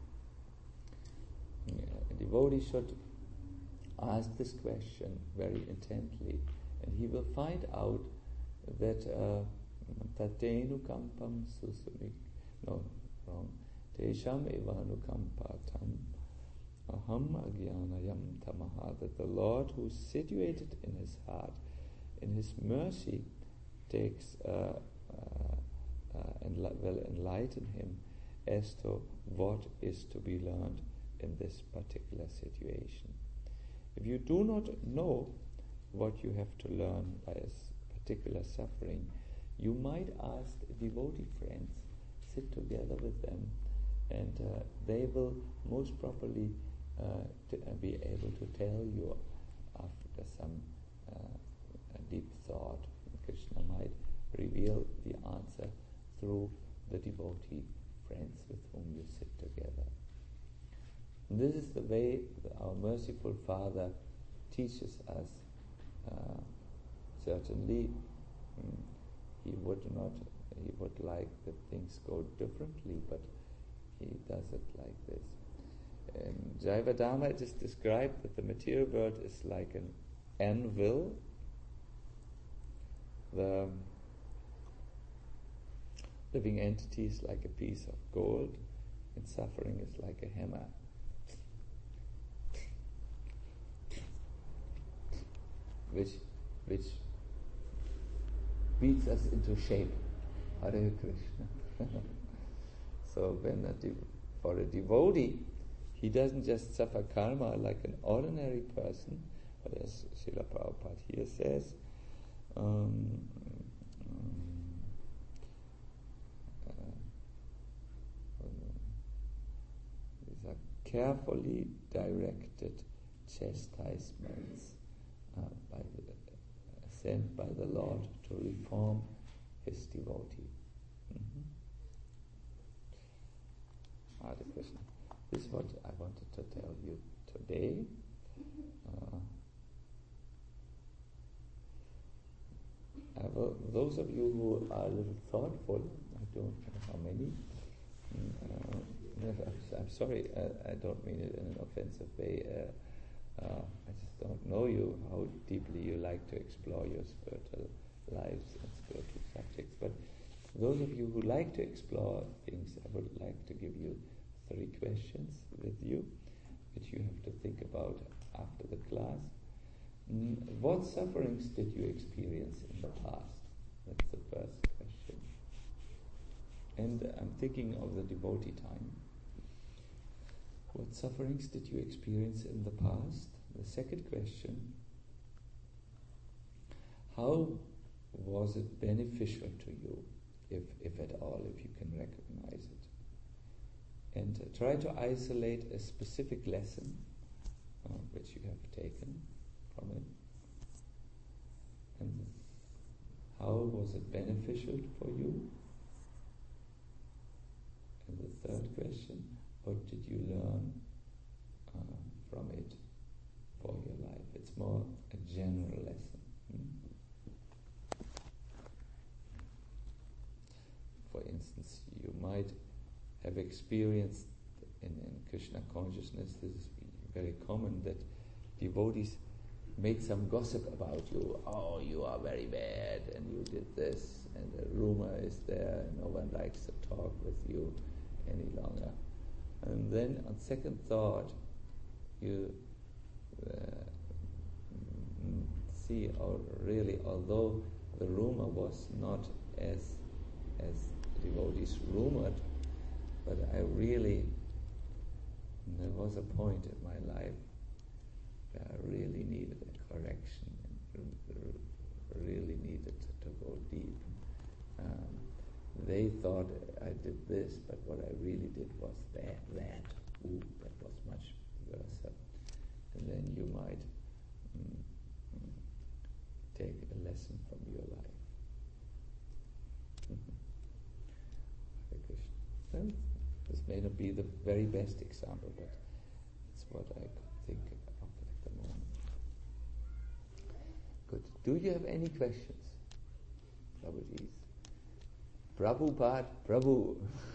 A devotee should ask this question very intently, and he will find out that tatenu kampam susumik, no, wrong, tesham evanukampatam aham agyanayam tamaha, that the Lord, who is situated in his heart, in his mercy, takes uh, uh, uh, and will enlighten him as to what is to be learned in this particular situation. If you do not know what you have to learn by a particular suffering, you might ask devotee friends, sit together with them, and uh, they will most probably uh, t- uh, be able to tell you after some uh, deep thought. Krishna might reveal the answer through the devotee friends with whom you sit together. And this is the way that our merciful Father teaches us. Uh, certainly, mm, he would not, he would like that things go differently, but he does it like this. In Jaiva Dharma, it is described that the material world is like an anvil. The living entity is like a piece of gold, and suffering is like a hammer. Which, which beats us into shape. Hare Krishna. So when a de- for a devotee, he doesn't just suffer karma like an ordinary person, but as Srila Prabhupada here says, um, um, uh, these are carefully directed chastisements uh, by the, uh, sent by the Lord to reform his devotee. Mm-hmm. Hare Krishna. This is what I wanted to tell you today. Uh, I will, those of you who are a little thoughtful, I don't know how many, uh, I'm sorry, uh, I don't mean it in an offensive way. Uh, uh, I just don't know you, how deeply you like to explore your spiritual lives and spiritual subjects. But those of you who like to explore things, I would like to give you three questions with you, which you have to think about after the class. Mm, what sufferings did you experience in the past? That's the first question. And uh, I'm thinking of the devotee time. What sufferings did you experience in the past? The second question, how was it beneficial to you, if, if at all, if you can recognize it? And uh, try to isolate a specific lesson uh, which you have taken from it. And how was it beneficial for you? And the third question, what did you learn uh, from it for your life? It's more a general lesson. Hmm? For instance, you might have experienced in, in Krishna consciousness, this is very common, that devotees make some gossip about you. Oh, you are very bad, and you did this, and the rumor is there, and no one likes to talk with you any longer. And then on second thought, you uh, see, or really, although the rumor was not as as devotees rumored, but I really, there was a point in my life where I really needed a correction and really needed to go deep. Um, they thought I did this, but what I really did was that, that, ooh, that was much worse. And then you might mm, mm, take a lesson from your life. may not be the very best example, but it's what I could think of at the moment. Good. Do you have any questions? Prabhuji's. Prabhupada, Prabhu.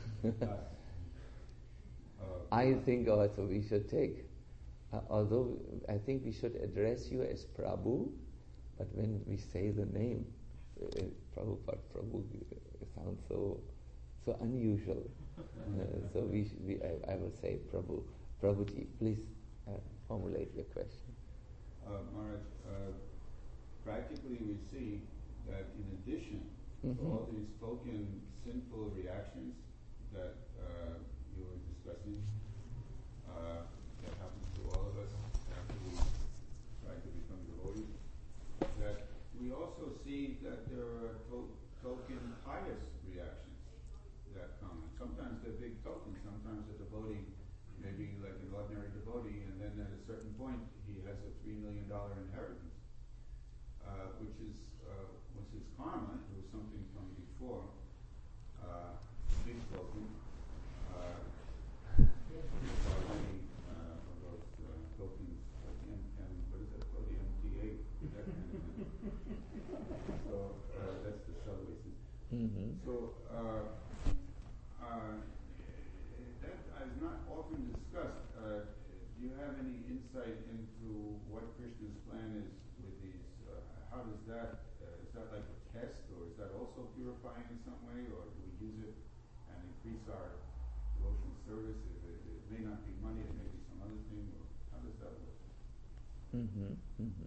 I think also we should take, uh, although I think we should address you as Prabhu, but when we say the name, uh, Prabhupada, Prabhu, uh, sounds so so unusual. Uh, so we, sh- we I, I will say Prabhu. Prabhuji, please uh, formulate your question. Uh, Maharaj, uh, practically we see that in addition Mm-hmm. to all these spoken sinful reactions that uh, you were discussing, uh, that happens to all of us after we try to become devotees, that we also see that there are to- token pious reactions that come. Sometimes they're big tokens, sometimes a devotee, maybe like an ordinary devotee, and then at a certain point he has a three million dollar inheritance, uh, which is uh, was his karma. It was something from before, uh, big token. Uh, there are many uh, of those uh, tokens, like M, M, what is that called? The M T A, that kind of thing. So uh, that's the subway system. Mm-hmm. So uh, uh, that is not often discussed. Uh, do you have any insight into what Krishna's plan is with these? Uh, how does that, uh, is that like a test, or is that also purifying in some way, or do we use it and increase our devotional service? It, it, it may not be money, it may be some other thing, or how does that work? Mm-hmm. Mm-hmm.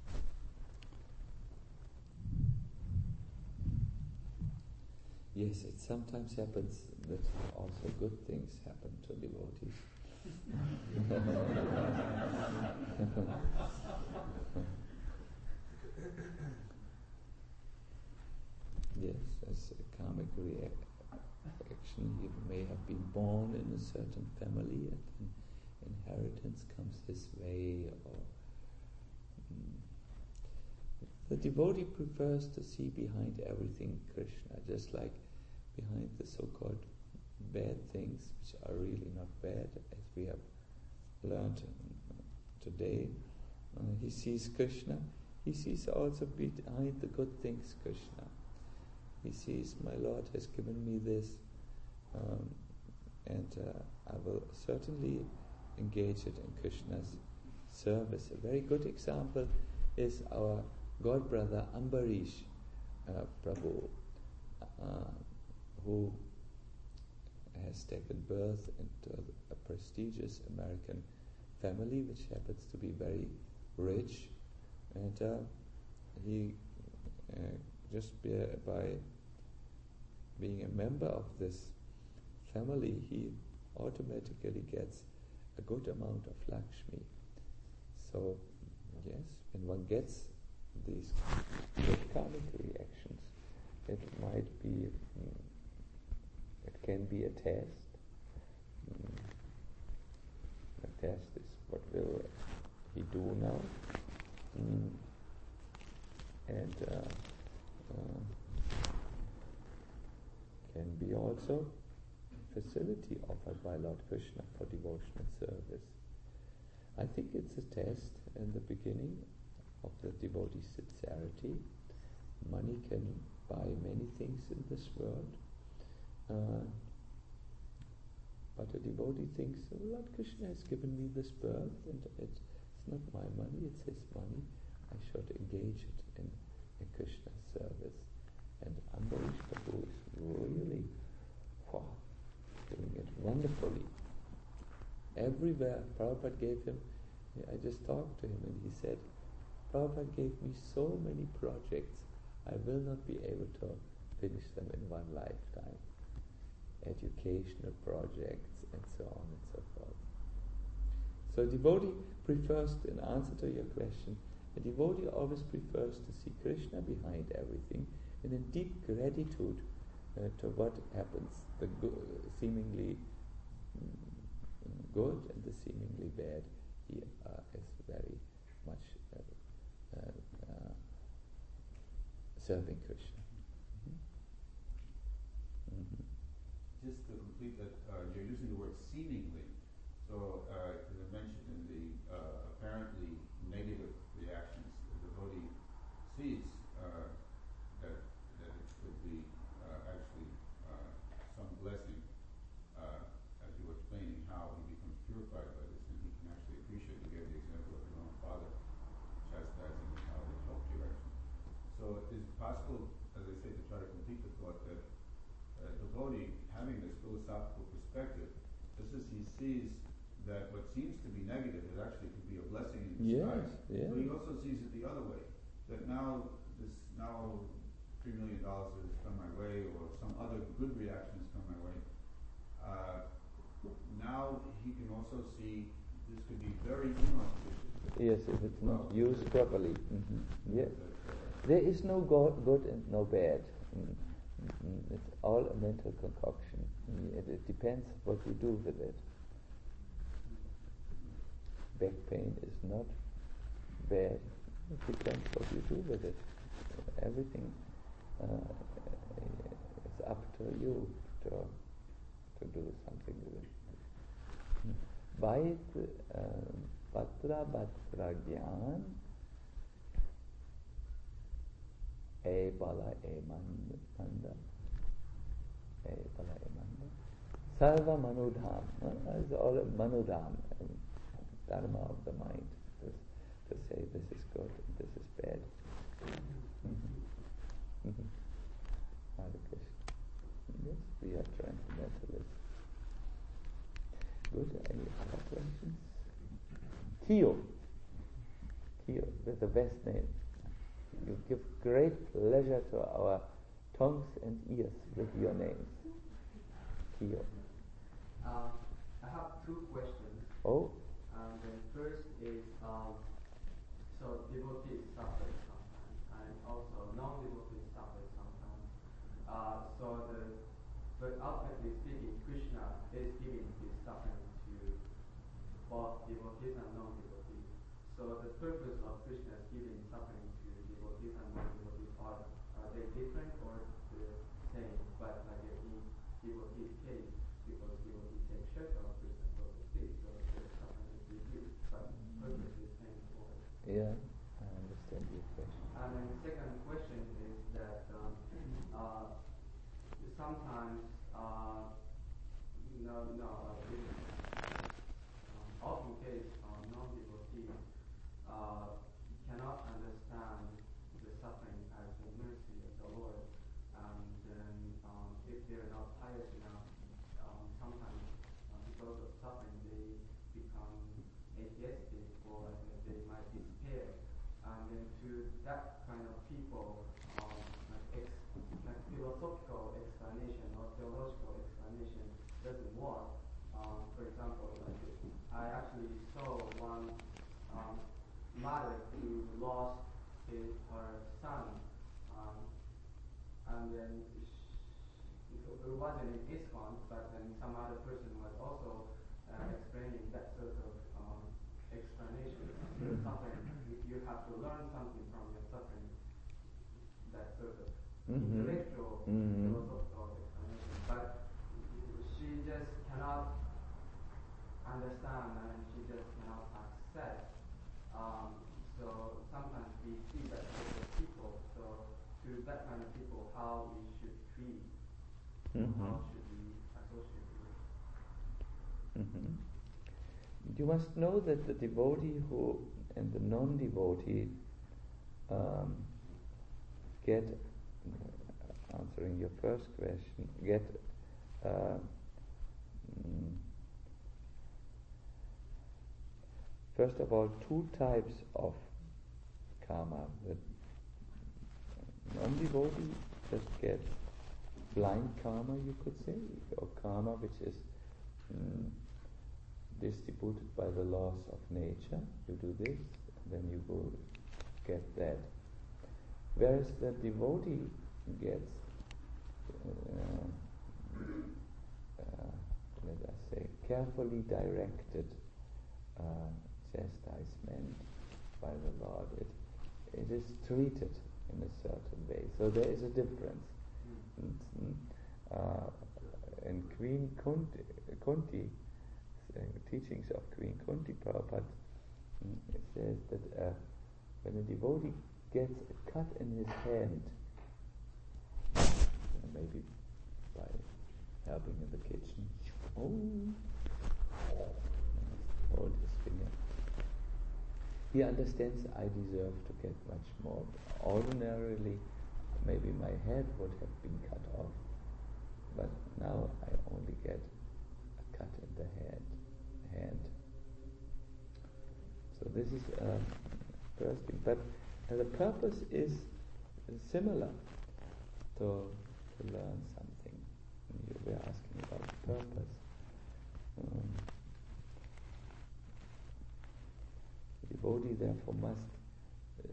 Yes, it sometimes happens that also good things happen to devotees. Yes, as a karmic reaction, he may have been born in a certain family and then inheritance comes his way, or mm, the devotee prefers to see behind everything Krishna, just like behind the so-called bad things, which are really not bad, as we have learned today. Uh, he sees Krishna. He sees also behind the good things Krishna. He sees, my Lord has given me this, um, and uh, I will certainly engage it in Krishna's service. A very good example is our god brother Ambarish uh, Prabhu, uh, who has taken birth into a prestigious American family, which happens to be very rich, and uh, he uh, just be, by being a member of this family, he automatically gets a good amount of Lakshmi. So, yes, when one gets these good karmic reactions, it might be, mm, it can be a test. Mm, the test is, what will he do now? Mm, and uh, uh, can be also facility offered by Lord Krishna for devotional service. I think it's a test in the beginning of the devotee's sincerity. Money can buy many things in this world, uh, but a devotee thinks, oh, Lord Krishna has given me this birth, and it's not my money, it's his money. I should engage it in, in Krishna's service. And Ambarish Prabhu is really wow, doing it wonderfully. Everywhere Prabhupada gave him, I just talked to him and he said, Prabhupada gave me so many projects, I will not be able to finish them in one lifetime. Educational projects and so on and so forth. So a devotee prefers, in answer to your question, a devotee always prefers to see Krishna behind everything, and in deep gratitude uh, to what happens, the go- seemingly mm, good and the seemingly bad, he uh, is very much uh, uh, uh, serving Krishna. Mm-hmm. Mm-hmm. Just to complete that, uh, you're using the word in the Yes, sky. yes. But he also sees it the other way. That now this now three million dollars has come my way, or some other good reaction has come my way. Uh, now he can also see this could be very inauspicious. Yes, if it's not Well, used properly. Mm-hmm. Yes. There is no go- good and no bad. Mm. Mm. It's all a mental concoction. Mm. It, it depends what you do with it. Back pain is not bad. It depends what you do with it. Everything uh, it's up to you to to do something with it. Vait Patra Patra Gyan E Bala E Manda E Bala E Manda Sarva Manudham. It's all Manudham, Dharma of the mind. This, to say this is good, this is bad. Mm-hmm. Mm-hmm. Hare Krishna. Yes, we are transcendentalists. Good. Any other questions? Kyo. Kyo, that's the best name. You give great pleasure to our tongues and ears with your names. Kyo. Um, I have two questions. Oh. Um, the first is, um, so devotees suffer sometimes, and also non-devotees suffer sometimes. Uh, so the, but ultimately speaking, Krishna is giving his suffering to both devotees and non-devotees. So the purpose of Krishna is giving suffering to devotees and non-devotees, are, are they different or the same? But like in devotees' case, because devotees take shelter of Krishna's lotus feet, so their suffering is reduced, but purpose is same for. Yeah, I understand your question. And then the second question is that um, uh, sometimes, uh, no, no, uh, in, um, often case, uh, non-devotees uh, cannot understand the suffering as the mercy of the Lord, and then um, if they're not pious enough, um, sometimes uh, because of suffering they become atheistic, or uh, they might despair. And then to that kind of people, um, like, ex- like philosophical explanation or theological explanation doesn't work. Um, for example, like I actually saw one um, mother who lost his, her son, um, and then she, it wasn't in ISKCON, but then some other person was also uh, explaining that sort of um, explanation. Your suffering, you, you have to learn something from your suffering. That sort of mm-hmm. intellectual, mm-hmm. philosophical explanation. But she just cannot understand, and she just cannot accept. Um, so sometimes we see that sort of people. So to that kind of people, how we should treat, mm-hmm. how should we associate with. Mm-hmm. You must know that the devotee who and the non-devotee um, get, uh, answering your first question, get uh, mm, first of all two types of karma. The non-devotee just gets blind karma, you could say, or karma which is mm, distributed by the laws of nature. You do this, then you will get that. Whereas the devotee gets, uh, uh, let us say, carefully directed uh, chastisement by the Lord. It, it is treated in a certain way. So there is a difference. Mm. Uh, in Queen Kunti, Kunti uh, teachings of Queen Kunti Prabhupada, mm, it says that uh, when a devotee gets a cut in his hand, maybe by helping in the kitchen, oh, hold his finger. He understands I deserve to get much more. Ordinarily, maybe my head would have been cut off, but now I only get a cut in the hand. hand. So this is uh, first thing. But uh, the purpose is similar to, to learn something. You were asking about the purpose. Um, the devotee therefore must uh,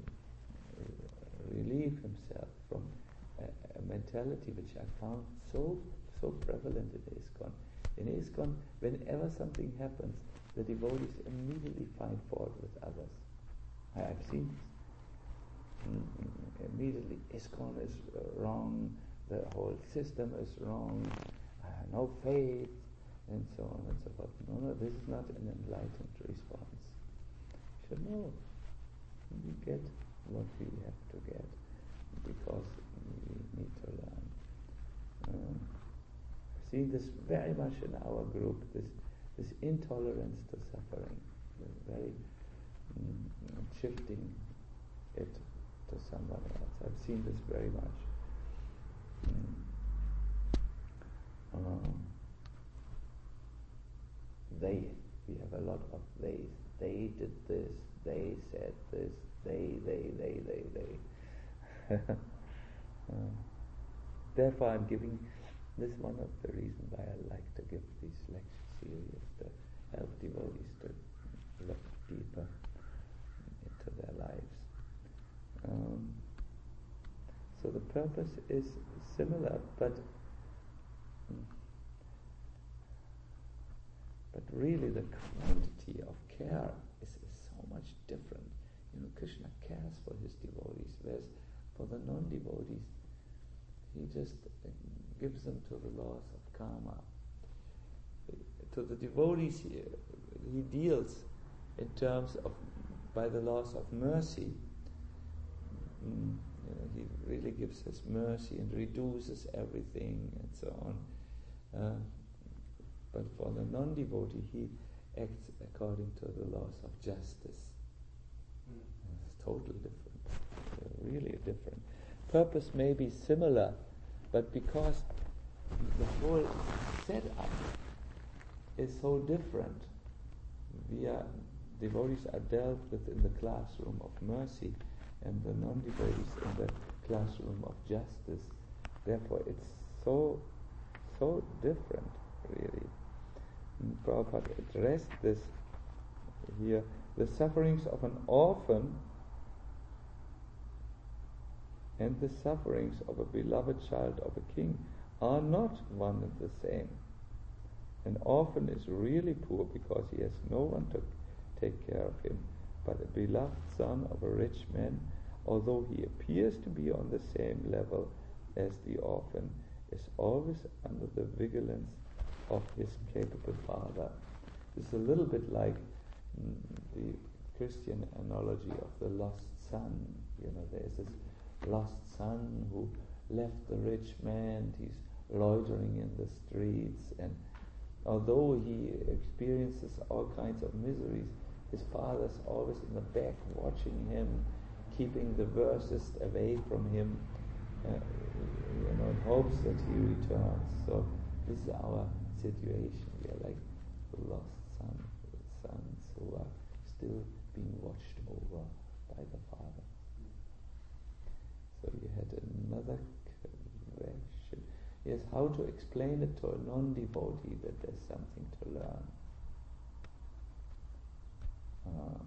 relieve himself from a, a mentality which I found so so prevalent in ISKCON. In ISKCON, whenever something happens, the devotees immediately find fault with others. I, I've seen this. Mm, immediately, ISKCON is uh, wrong, the whole system is wrong, uh, no faith, and so on and so forth. No, no, this is not an enlightened response. You should know. We get what we have to get because we need to learn. Um, I've seen this very much in our group, this this intolerance to suffering, very mm, shifting it to someone else. I've seen this very much. Mm. Um, they, we have a lot of they. They did this, they said this, they, they, they, they, they. uh, therefore I'm giving, this is one of the reasons why I like to give these lecture series, to help devotees to look deeper into their lives. Um, so the purpose is similar, but but really the quantity of care is, is so much different. You know, Krishna cares for his devotees, whereas for the non-devotees, he just gives them to the laws of karma. To the devotees, he, he deals in terms of by the laws of mercy. Mm, you know, he really gives us mercy and reduces everything and so on. Uh, but for the non-devotee, he acts according to the laws of justice. Mm. It's totally different, uh, really different. Purpose may be similar, but because the whole setup is so different, we are, devotees are dealt with in the classroom of mercy, and the non-devotees in the classroom of justice. Therefore, it's so, so different, really. And Prabhupada addressed this here. The sufferings of an orphan and the sufferings of a beloved child of a king are not one and the same. An orphan is really poor because he has no one to take care of him, but a beloved son of a rich man, although he appears to be on the same level as the orphan, is always under the vigilance of his capable father. It's a little bit like mm, the Christian analogy of the lost son. You know, there is this lost son who left the rich man, he's loitering in the streets, and although he experiences all kinds of miseries, his father's always in the back watching him, keeping the worst away from him, uh, you know, in hopes that he returns. So this is our situation. We are like the lost son, sons who are still being watched over by the father. So you had another question. Yes, how to explain it to a non-devotee that there's something to learn. Uh,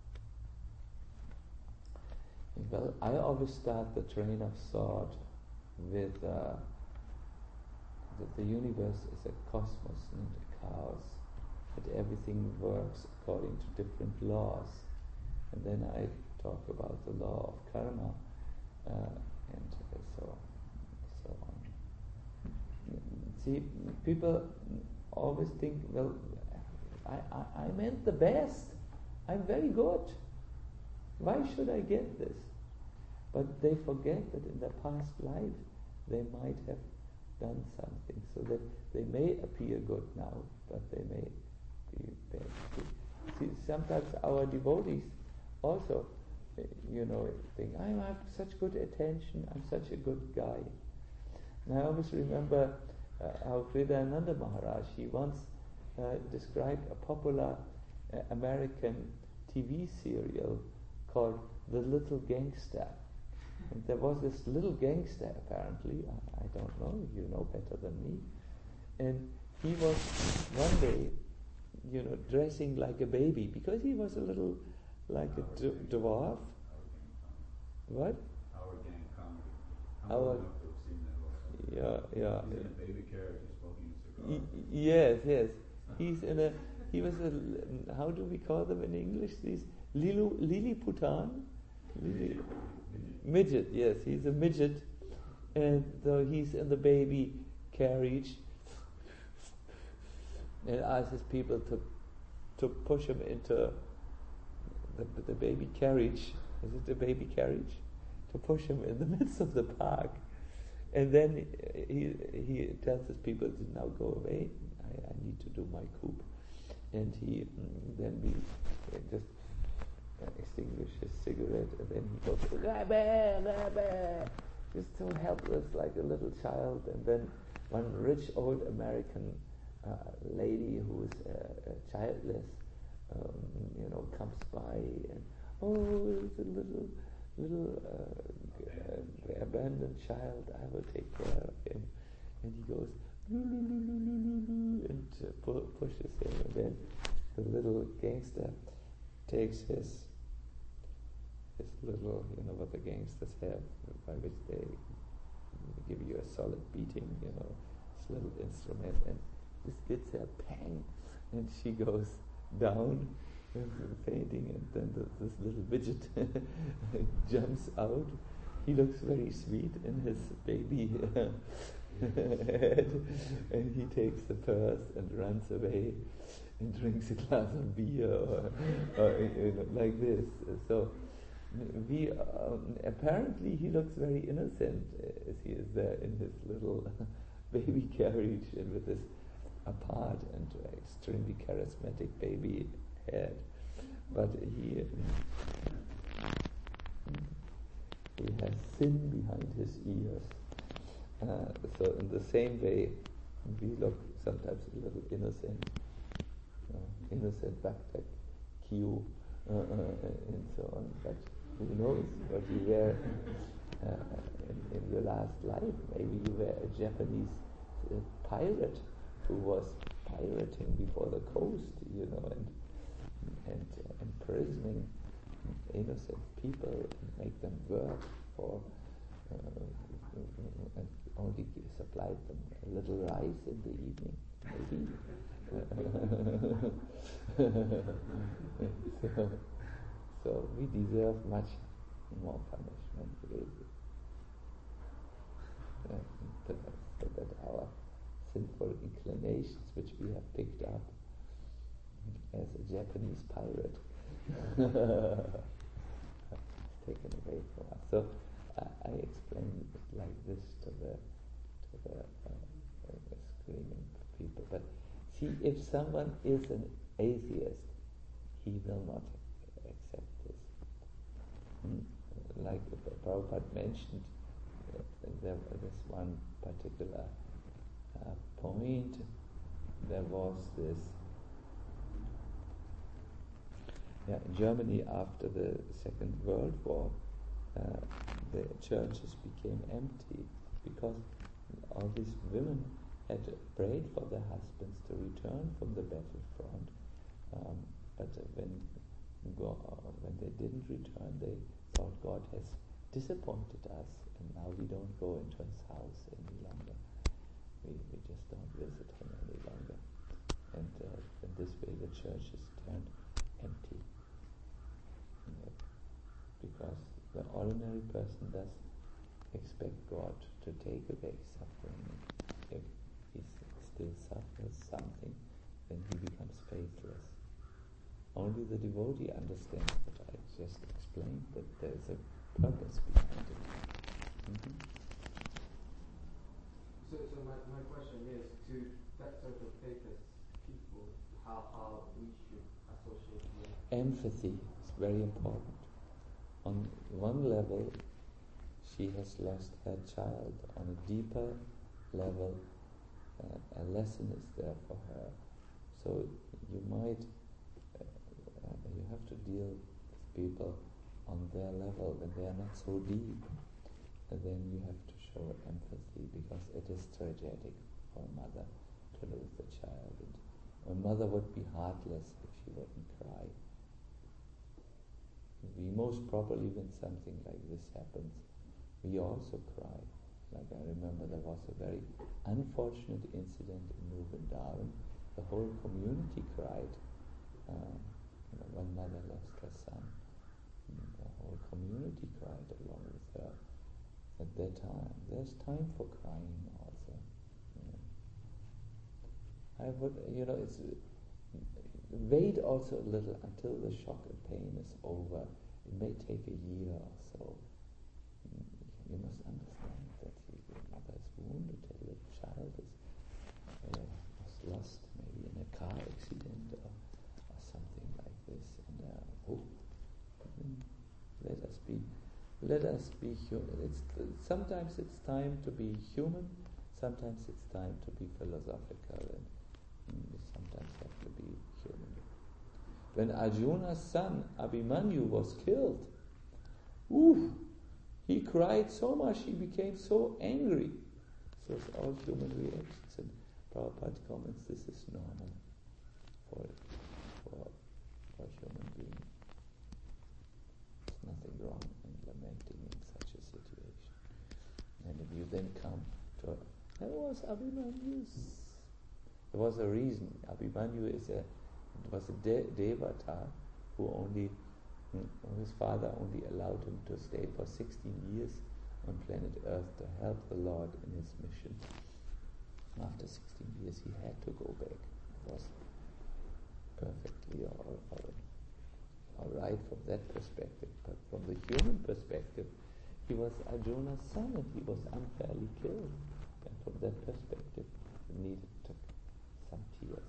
well, I always start the train of thought with uh, that the universe is a cosmos, not a chaos, that everything works according to different laws. And then I talk about the law of karma, uh, and uh, so, so on. See, people always think, well, I, I, I meant the best. I'm very good. Why should I get this? But they forget that in their past life they might have done something, so that they may appear good now, but they may be bad. See, sometimes our devotees also, you know, think, I have such good attention, I'm such a good guy. And I always remember uh, how Vridananda Maharaj, he once uh, described a popular uh, American T V serial called The Little Gangster. And there was this little gangster, apparently, I, I don't know, you know better than me, and he was one day, you know, dressing like a baby, because he was a little like a d- dwarf. What? Our gang comedy. I'm Our- old enough to have seen that also. Yeah, yeah. He's in a baby character smoking a cigar. Y- yes, yes. He's in a. He was a. How do we call them in English? These Lilu, Liliputan, Lili, midget. Yes, he's a midget, and so he's in the baby carriage, and asks his people to to push him into the, the baby carriage. Is it the baby carriage? To push him in the midst of the park. And then he he tells his people to now go away. I, I need to do my coup. And he mm, then we uh, just uh, extinguish his cigarette, and then he goes, "Rabba, Rabba," just so helpless like a little child. And then one rich old American uh, lady who is uh, uh, childless, um, you know, comes by and, oh, it's a little little uh, uh, abandoned child, I will take care of him. And he goes, loo, loo, loo, loo, loo, loo, loo, and uh, pu- pushes him. And then the little gangster takes his his little, you know what the gangsters have, by which they give you a solid beating, you know, this little instrument, and this gets her pang, and she goes down, fainting, and then the, this little midget jumps out. He looks very sweet in his baby head, and he takes the purse and runs away and drinks a glass of beer, or, or you know, like this. So we um, apparently he looks very innocent as he is there in his little baby carriage and with his apart and extremely charismatic baby head, but he he has sin behind his ears. Uh, so in the same way, we look sometimes a little innocent, uh, innocent back like Q, uh, uh, and so on. But who knows what you were uh, in, in your last life? Maybe you were a Japanese uh, pirate who was pirating before the coast, you know, and and uh, imprisoning innocent people and make them work for uh, and only supplied them a little rice in the evening, maybe. so, so we deserve much more punishment, really. Uh, so that our sinful inclinations, which we have picked up as a Japanese pirate, taken away from us. So uh, I explained it like this to the to the, uh, uh, the screaming people. But see, if someone is an atheist, he will not accept this. Mm. Like Prabhupada mentioned, uh, there was one particular uh, point. There was this. Yeah, in Germany, after the Second World War, uh, the churches became empty because all these women had prayed for their husbands to return from the battlefront, um, but uh, when go, uh, when they didn't return, they thought God has disappointed us, and now we don't go into his house any longer. We, we just don't visit him any longer, and uh, in this way the church is turned empty. Because the ordinary person does expect God to take away suffering. If he still suffers something, then he becomes faithless. Only the devotee understands what I just explained, that there is a purpose behind it. Mm-hmm. So, so my, my question is, to that sort of faithless people, how, how we should associate with Empathy is very important. On one level, she has lost her child. On a deeper level, uh, a lesson is there for her. So you might, uh, uh, you have to deal with people on their level when they are not so deep. And then you have to show empathy, because it is tragic for a mother to lose the child. And a mother would be heartless if she wouldn't cry. We most probably, when something like this happens, we also cry. Like I remember there was a very unfortunate incident in New Vrindavan. The whole community cried. Uh, you know, one mother lost her son. And the whole community cried along with her. At that time, there's time for crying also. You know. I would, you know, it's wait also a little until the shock and pain is over. It may take a year or so. You must understand that your mother is wounded, a little child is uh, was lost, maybe in a car accident or, or something like this. And uh, oh, let us be, let us be human. It's uh, sometimes it's time to be human. Sometimes it's time to be philosophical, and mm, we sometimes have to be human. When Arjuna's son Abhimanyu was killed, ooh, he cried so much, he became so angry. So it's all human reactions. And Prabhupada comments, this is normal for, for, for human beings. There's nothing wrong in lamenting in such a situation. And if you then come to, that was Abhimanyu's. There was a reason. Abhimanyu is a, was a de- devata who only his father only allowed him to stay for sixteen years on planet Earth to help the Lord in his mission. After sixteen years he had to go back. It was perfectly all, all, all right from that perspective. But from the human perspective, he was Arjuna's son and he was unfairly killed. And from that perspective, it needed to, some tears.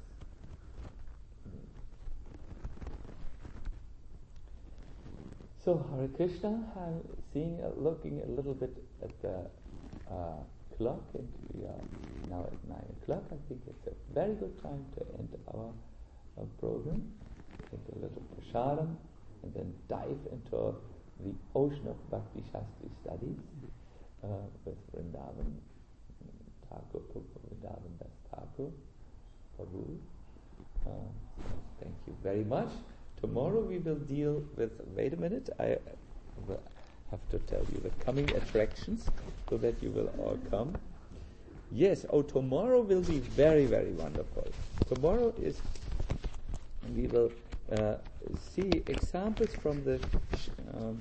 So Hare Krishna, I'm seeing, uh, looking a little bit at the uh, clock, and we are now at nine o'clock. I think it's a very good time to end our, our program. Take a little prasadam and then dive into the ocean of Bhakti Shastri studies uh, with Vrindavan Thakur, Vrindavan Das Thakur, Prabhu. Uh, so thank you very much. Tomorrow we will deal with, wait a minute, I will have to tell you the coming attractions so that you will all come. Yes, oh, tomorrow will be very, very wonderful. Tomorrow is, we will uh, see examples from the, um,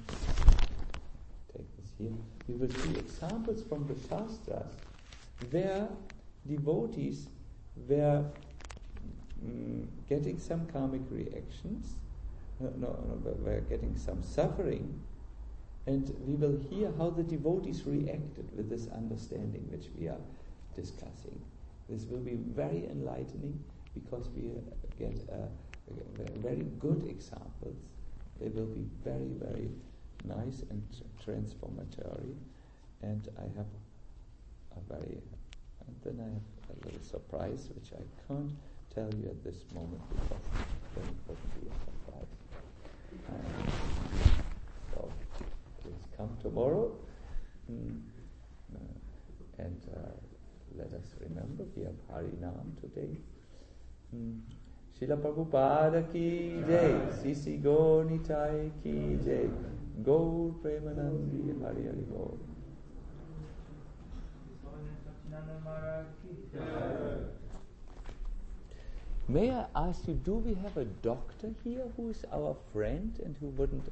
take this here, we will see examples from the Shastras where devotees were mm, getting some karmic reactions. No, no, no, we're getting some suffering, and we will hear how the devotees reacted with this understanding which we are discussing. This will be very enlightening because we get uh, very good examples. They will be very, very nice and transformatory, and I have a very, and then I have a little surprise which I can't tell you at this moment because then it wouldn't be a surprise. Um, so please come tomorrow mm, uh, and uh, let us remember we have Harinam today. Mm. Srila Prabhupada ki jai, Sisi Gaur Nitai ki jai, Gaur Premanandi Hari Hari Gaur. May I ask you, do we have a doctor here who is our friend and who wouldn't